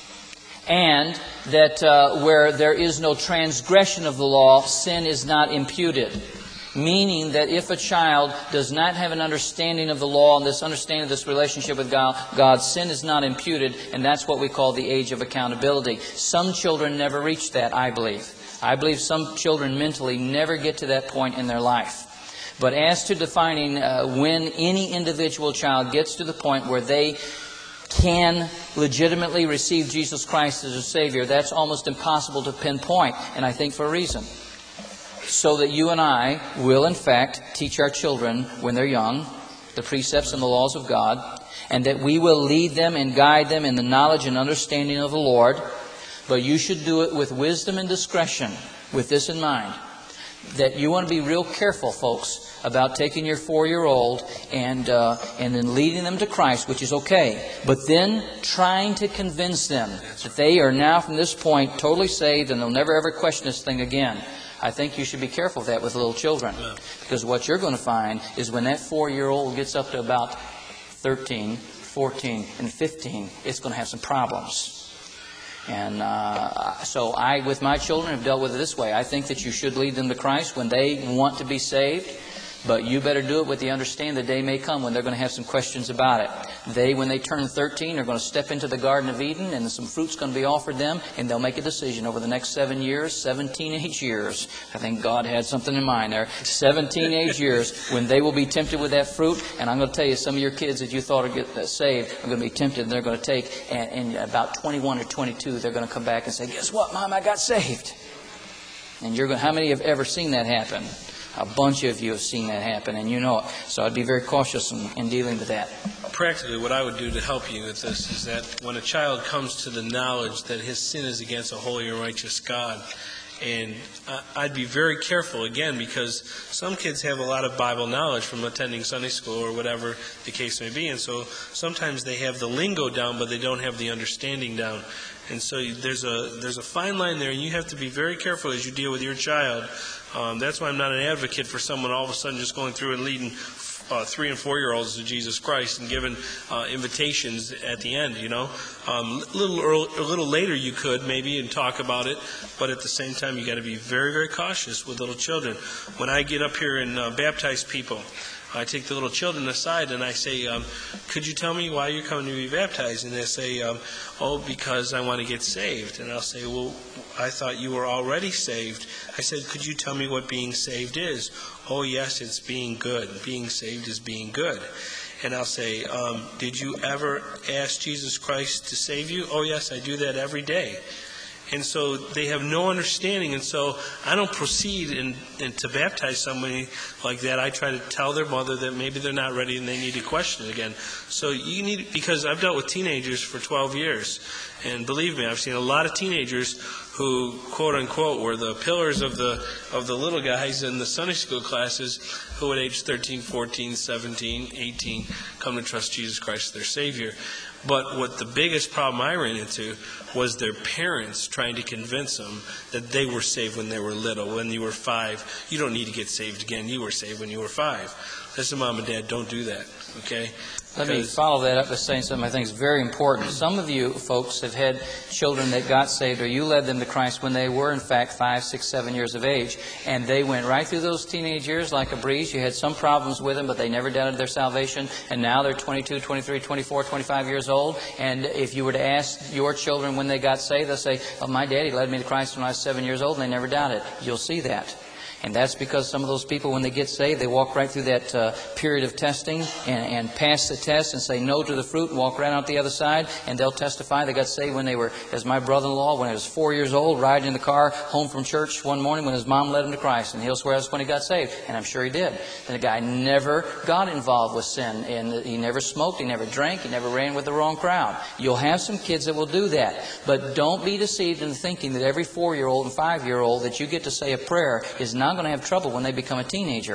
And that uh, where there is no transgression of the law, sin is not imputed. Meaning that if a child does not have an understanding of the law and this understanding of this relationship with God, God, sin is not imputed, and that's what we call the age of accountability. Some children never reach that, I believe. I believe some children mentally never get to that point in their life. But as to defining uh, when any individual child gets to the point where they can legitimately receive Jesus Christ as a Savior, that's almost impossible to pinpoint, and I think for a reason. So that you and I will, in fact, teach our children when they're young the precepts and the laws of God, and that we will lead them and guide them in the knowledge and understanding of the Lord. But you should do it with wisdom and discretion, with this in mind, that you want to be real careful, folks, about taking your four-year-old and uh, and then leading them to Christ, which is okay, but then trying to convince them that they are now from this point totally saved and they'll never ever question this thing again. I think you should be careful of that with little children. Because what you're going to find is when that four-year-old gets up to about thirteen, fourteen, and fifteen, it's going to have some problems. And uh, so I, with my children, have dealt with it this way. I think that you should lead them to Christ when they want to be saved. But you better do it with the understanding the day may come when they're going to have some questions about it. They, when they turn thirteen, are going to step into the Garden of Eden and some fruit's going to be offered them, and they'll make a decision over the next seven years, seven teenage years. I think God had something in mind there. Seven teenage years when they will be tempted with that fruit. And I'm going to tell you, some of your kids that you thought would get saved are going to be tempted, and they're going to take, and, and about twenty-one or twenty-two, they're going to come back and say, guess what, Mom, I got saved. And you're going, how many have ever seen that happen? A bunch of you have seen that happen, and you know it. So I'd be very cautious in, in dealing with that. Practically, what I would do to help you with this is that when a child comes to the knowledge that his sin is against a holy and righteous God, and I'd be very careful, again, because some kids have a lot of Bible knowledge from attending Sunday school or whatever the case may be, and so sometimes they have the lingo down, but they don't have the understanding down. And so there's a there's a fine line there, and you have to be very careful as you deal with your child. Um, that's why I'm not an advocate for someone all of a sudden just going through and leading uh, three and four-year-olds to Jesus Christ and giving uh, invitations at the end, you know. Um, a little early, a little later you could maybe and talk about it, but at the same time you got to be very, very cautious with little children. When I get up here and uh, baptize people, I take the little children aside and I say, um, could you tell me why you're coming to be baptized? And they say, um, oh, because I want to get saved. And I'll say, well, I thought you were already saved. I said, could you tell me what being saved is? Oh, yes, it's being good. Being saved is being good. And I'll say, um, did you ever ask Jesus Christ to save you? Oh, yes, I do that every day. And so they have no understanding, and so I don't proceed in, in to baptize somebody like that. I try to tell their mother that maybe they're not ready and they need to question it again. So you need, because I've dealt with teenagers for twelve years, and believe me, I've seen a lot of teenagers who, quote unquote, were the pillars of the of the little guys in the Sunday school classes, who at age thirteen, fourteen, seventeen, eighteen come to trust Jesus Christ as their Savior. But what the biggest problem I ran into was their parents trying to convince them that they were saved when they were little. When you were five, you don't need to get saved again. You were saved when you were five. Listen, Mom and Dad, don't do that, okay? Let me follow that up by saying something I think is very important. Some of you folks have had children that got saved, or you led them to Christ when they were, in fact, five, six, seven years of age, and they went right through those teenage years like a breeze. You had some problems with them, but they never doubted their salvation, and now they're twenty-two, twenty-three, twenty-four, twenty-five years old, and if you were to ask your children when they got saved, they'll say, oh, my daddy led me to Christ when I was seven years old, and they never doubted. You'll see that. And that's because some of those people, when they get saved, they walk right through that uh, period of testing and, and pass the test and say no to the fruit and walk right out the other side. And they'll testify they got saved when they were, as my brother-in-law, when he was four years old, riding in the car home from church one morning when his mom led him to Christ. And he'll swear that's when he got saved. And I'm sure he did. And the guy never got involved with sin. And he never smoked, he never drank, he never ran with the wrong crowd. You'll have some kids that will do that. But don't be deceived into thinking that every four-year-old and five-year-old that you get to say a prayer is not going to have trouble when they become a teenager,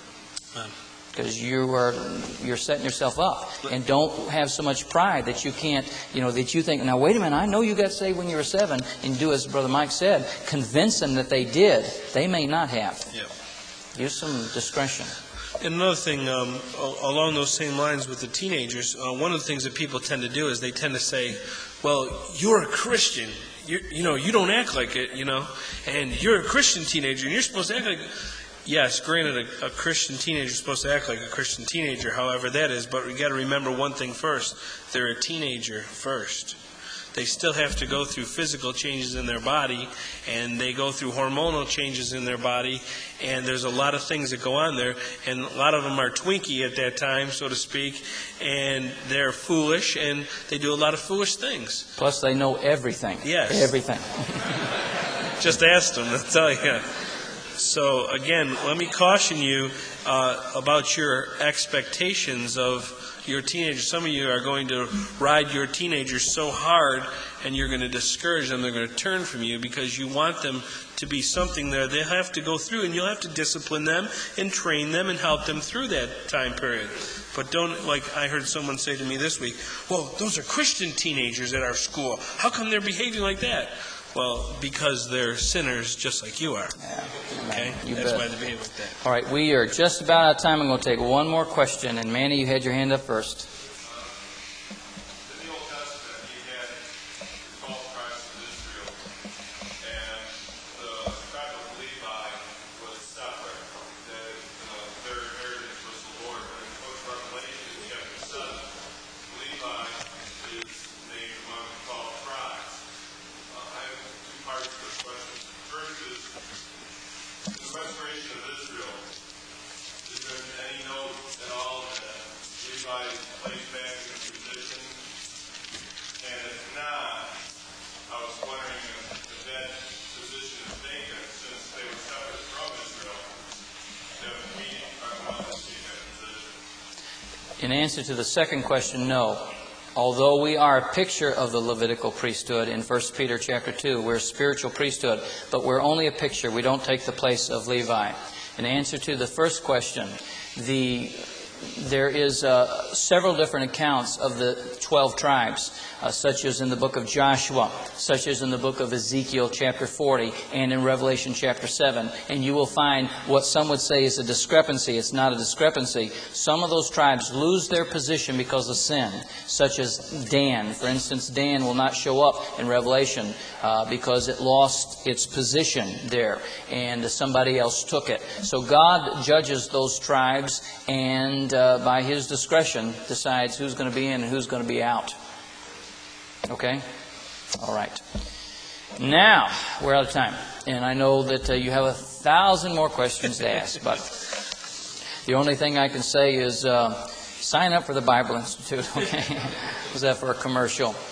because you are you're setting yourself up. And don't have so much pride that you can't, you know, that you think, now wait a minute, I know you got saved when you were seven, and do as Brother Mike said, convince them that they did. They may not have. Yeah. Use some discretion. And another thing, um, along those same lines with the teenagers, uh, one of the things that people tend to do is they tend to say, well, you're a Christian. You're, you know, you don't act like it, you know, and you're a Christian teenager, and you're supposed to act like... Yes, granted, a, a Christian teenager is supposed to act like a Christian teenager, however that is, but we got to remember one thing first. They're a teenager first. They still have to go through physical changes in their body, and they go through hormonal changes in their body, and there's a lot of things that go on there, and a lot of them are Twinkie at that time, so to speak, and they're foolish, and they do a lot of foolish things. Plus, they know everything. Yes. Everything. Just ask them, they'll tell you. So, again, let me caution you uh, about your expectations of your teenagers. Some of you are going to ride your teenagers so hard, and you're going to discourage them. They're going to turn from you because you want them to be something that they have to go through, and you'll have to discipline them and train them and help them through that time period. But don't, like I heard someone say to me this week, well, those are Christian teenagers at our school. How come they're behaving like that? Well, because they're sinners just like you are. Yeah, okay? You That's bet. why they behave like that. All right, we are just about out of time. I'm going to take one more question. And Manny, you had your hand up first. In the Old Testament, you had the twelve tribes of Israel, and the tribe of Levi was separate. That uh, their heritage was the Lord. But in the book of Revelation, chapter seven, Levi is named among the twelve tribes. Uh, I have two parts to this question. First is, in the restoration of Israel, is there any note at all that Levi is placed back in position? And if not, I was wondering if, if that position is vacant since they were separate from Israel, if we are going to see that position. In answer to the second question, no. Although we are a picture of the Levitical priesthood in First Peter chapter two, we're a spiritual priesthood, but we're only a picture. We don't take the place of Levi. In answer to the first question, the there is uh, several different accounts of the twelve tribes, uh, such as in the book of Joshua, such as in the book of Ezekiel chapter forty, and in Revelation chapter seven. And you will find what some would say is a discrepancy. It's not a discrepancy. Some of those tribes lose their position because of sin, such as Dan. For instance, Dan will not show up in Revelation uh, because it lost its position there, and somebody else took it. So God judges those tribes, and uh, by His discretion decides who's going to be in and who's going to be out. Okay? All right. Now, we're out of time. And I know that uh, you have a thousand more questions to ask, but the only thing I can say is uh, sign up for the Bible Institute, okay? Was that for a commercial?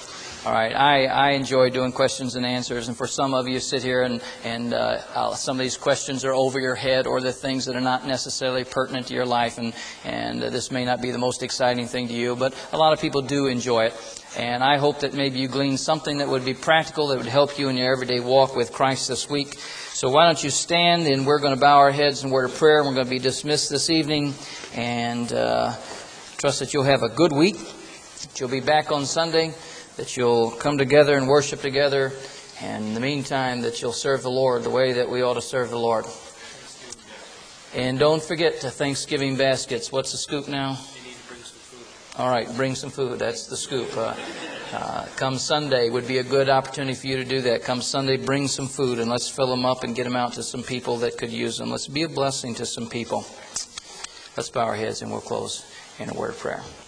All right, I, I enjoy doing questions and answers, and for some of you sit here and, and uh, uh, some of these questions are over your head, or they're things that are not necessarily pertinent to your life, and, and uh, this may not be the most exciting thing to you, but a lot of people do enjoy it. And I hope that maybe you glean something that would be practical, that would help you in your everyday walk with Christ this week. So why don't you stand, and we're going to bow our heads in a word of prayer. We're going to be dismissed this evening, and uh, trust that you'll have a good week, that you'll be back on Sunday, that you'll come together and worship together, and in the meantime, that you'll serve the Lord the way that we ought to serve the Lord. And don't forget the Thanksgiving baskets. What's the scoop now? All right, bring some food. That's the scoop. Uh, uh, come Sunday would be a good opportunity for you to do that. Come Sunday, bring some food, and let's fill them up and get them out to some people that could use them. Let's be a blessing to some people. Let's bow our heads, and we'll close in a word of prayer.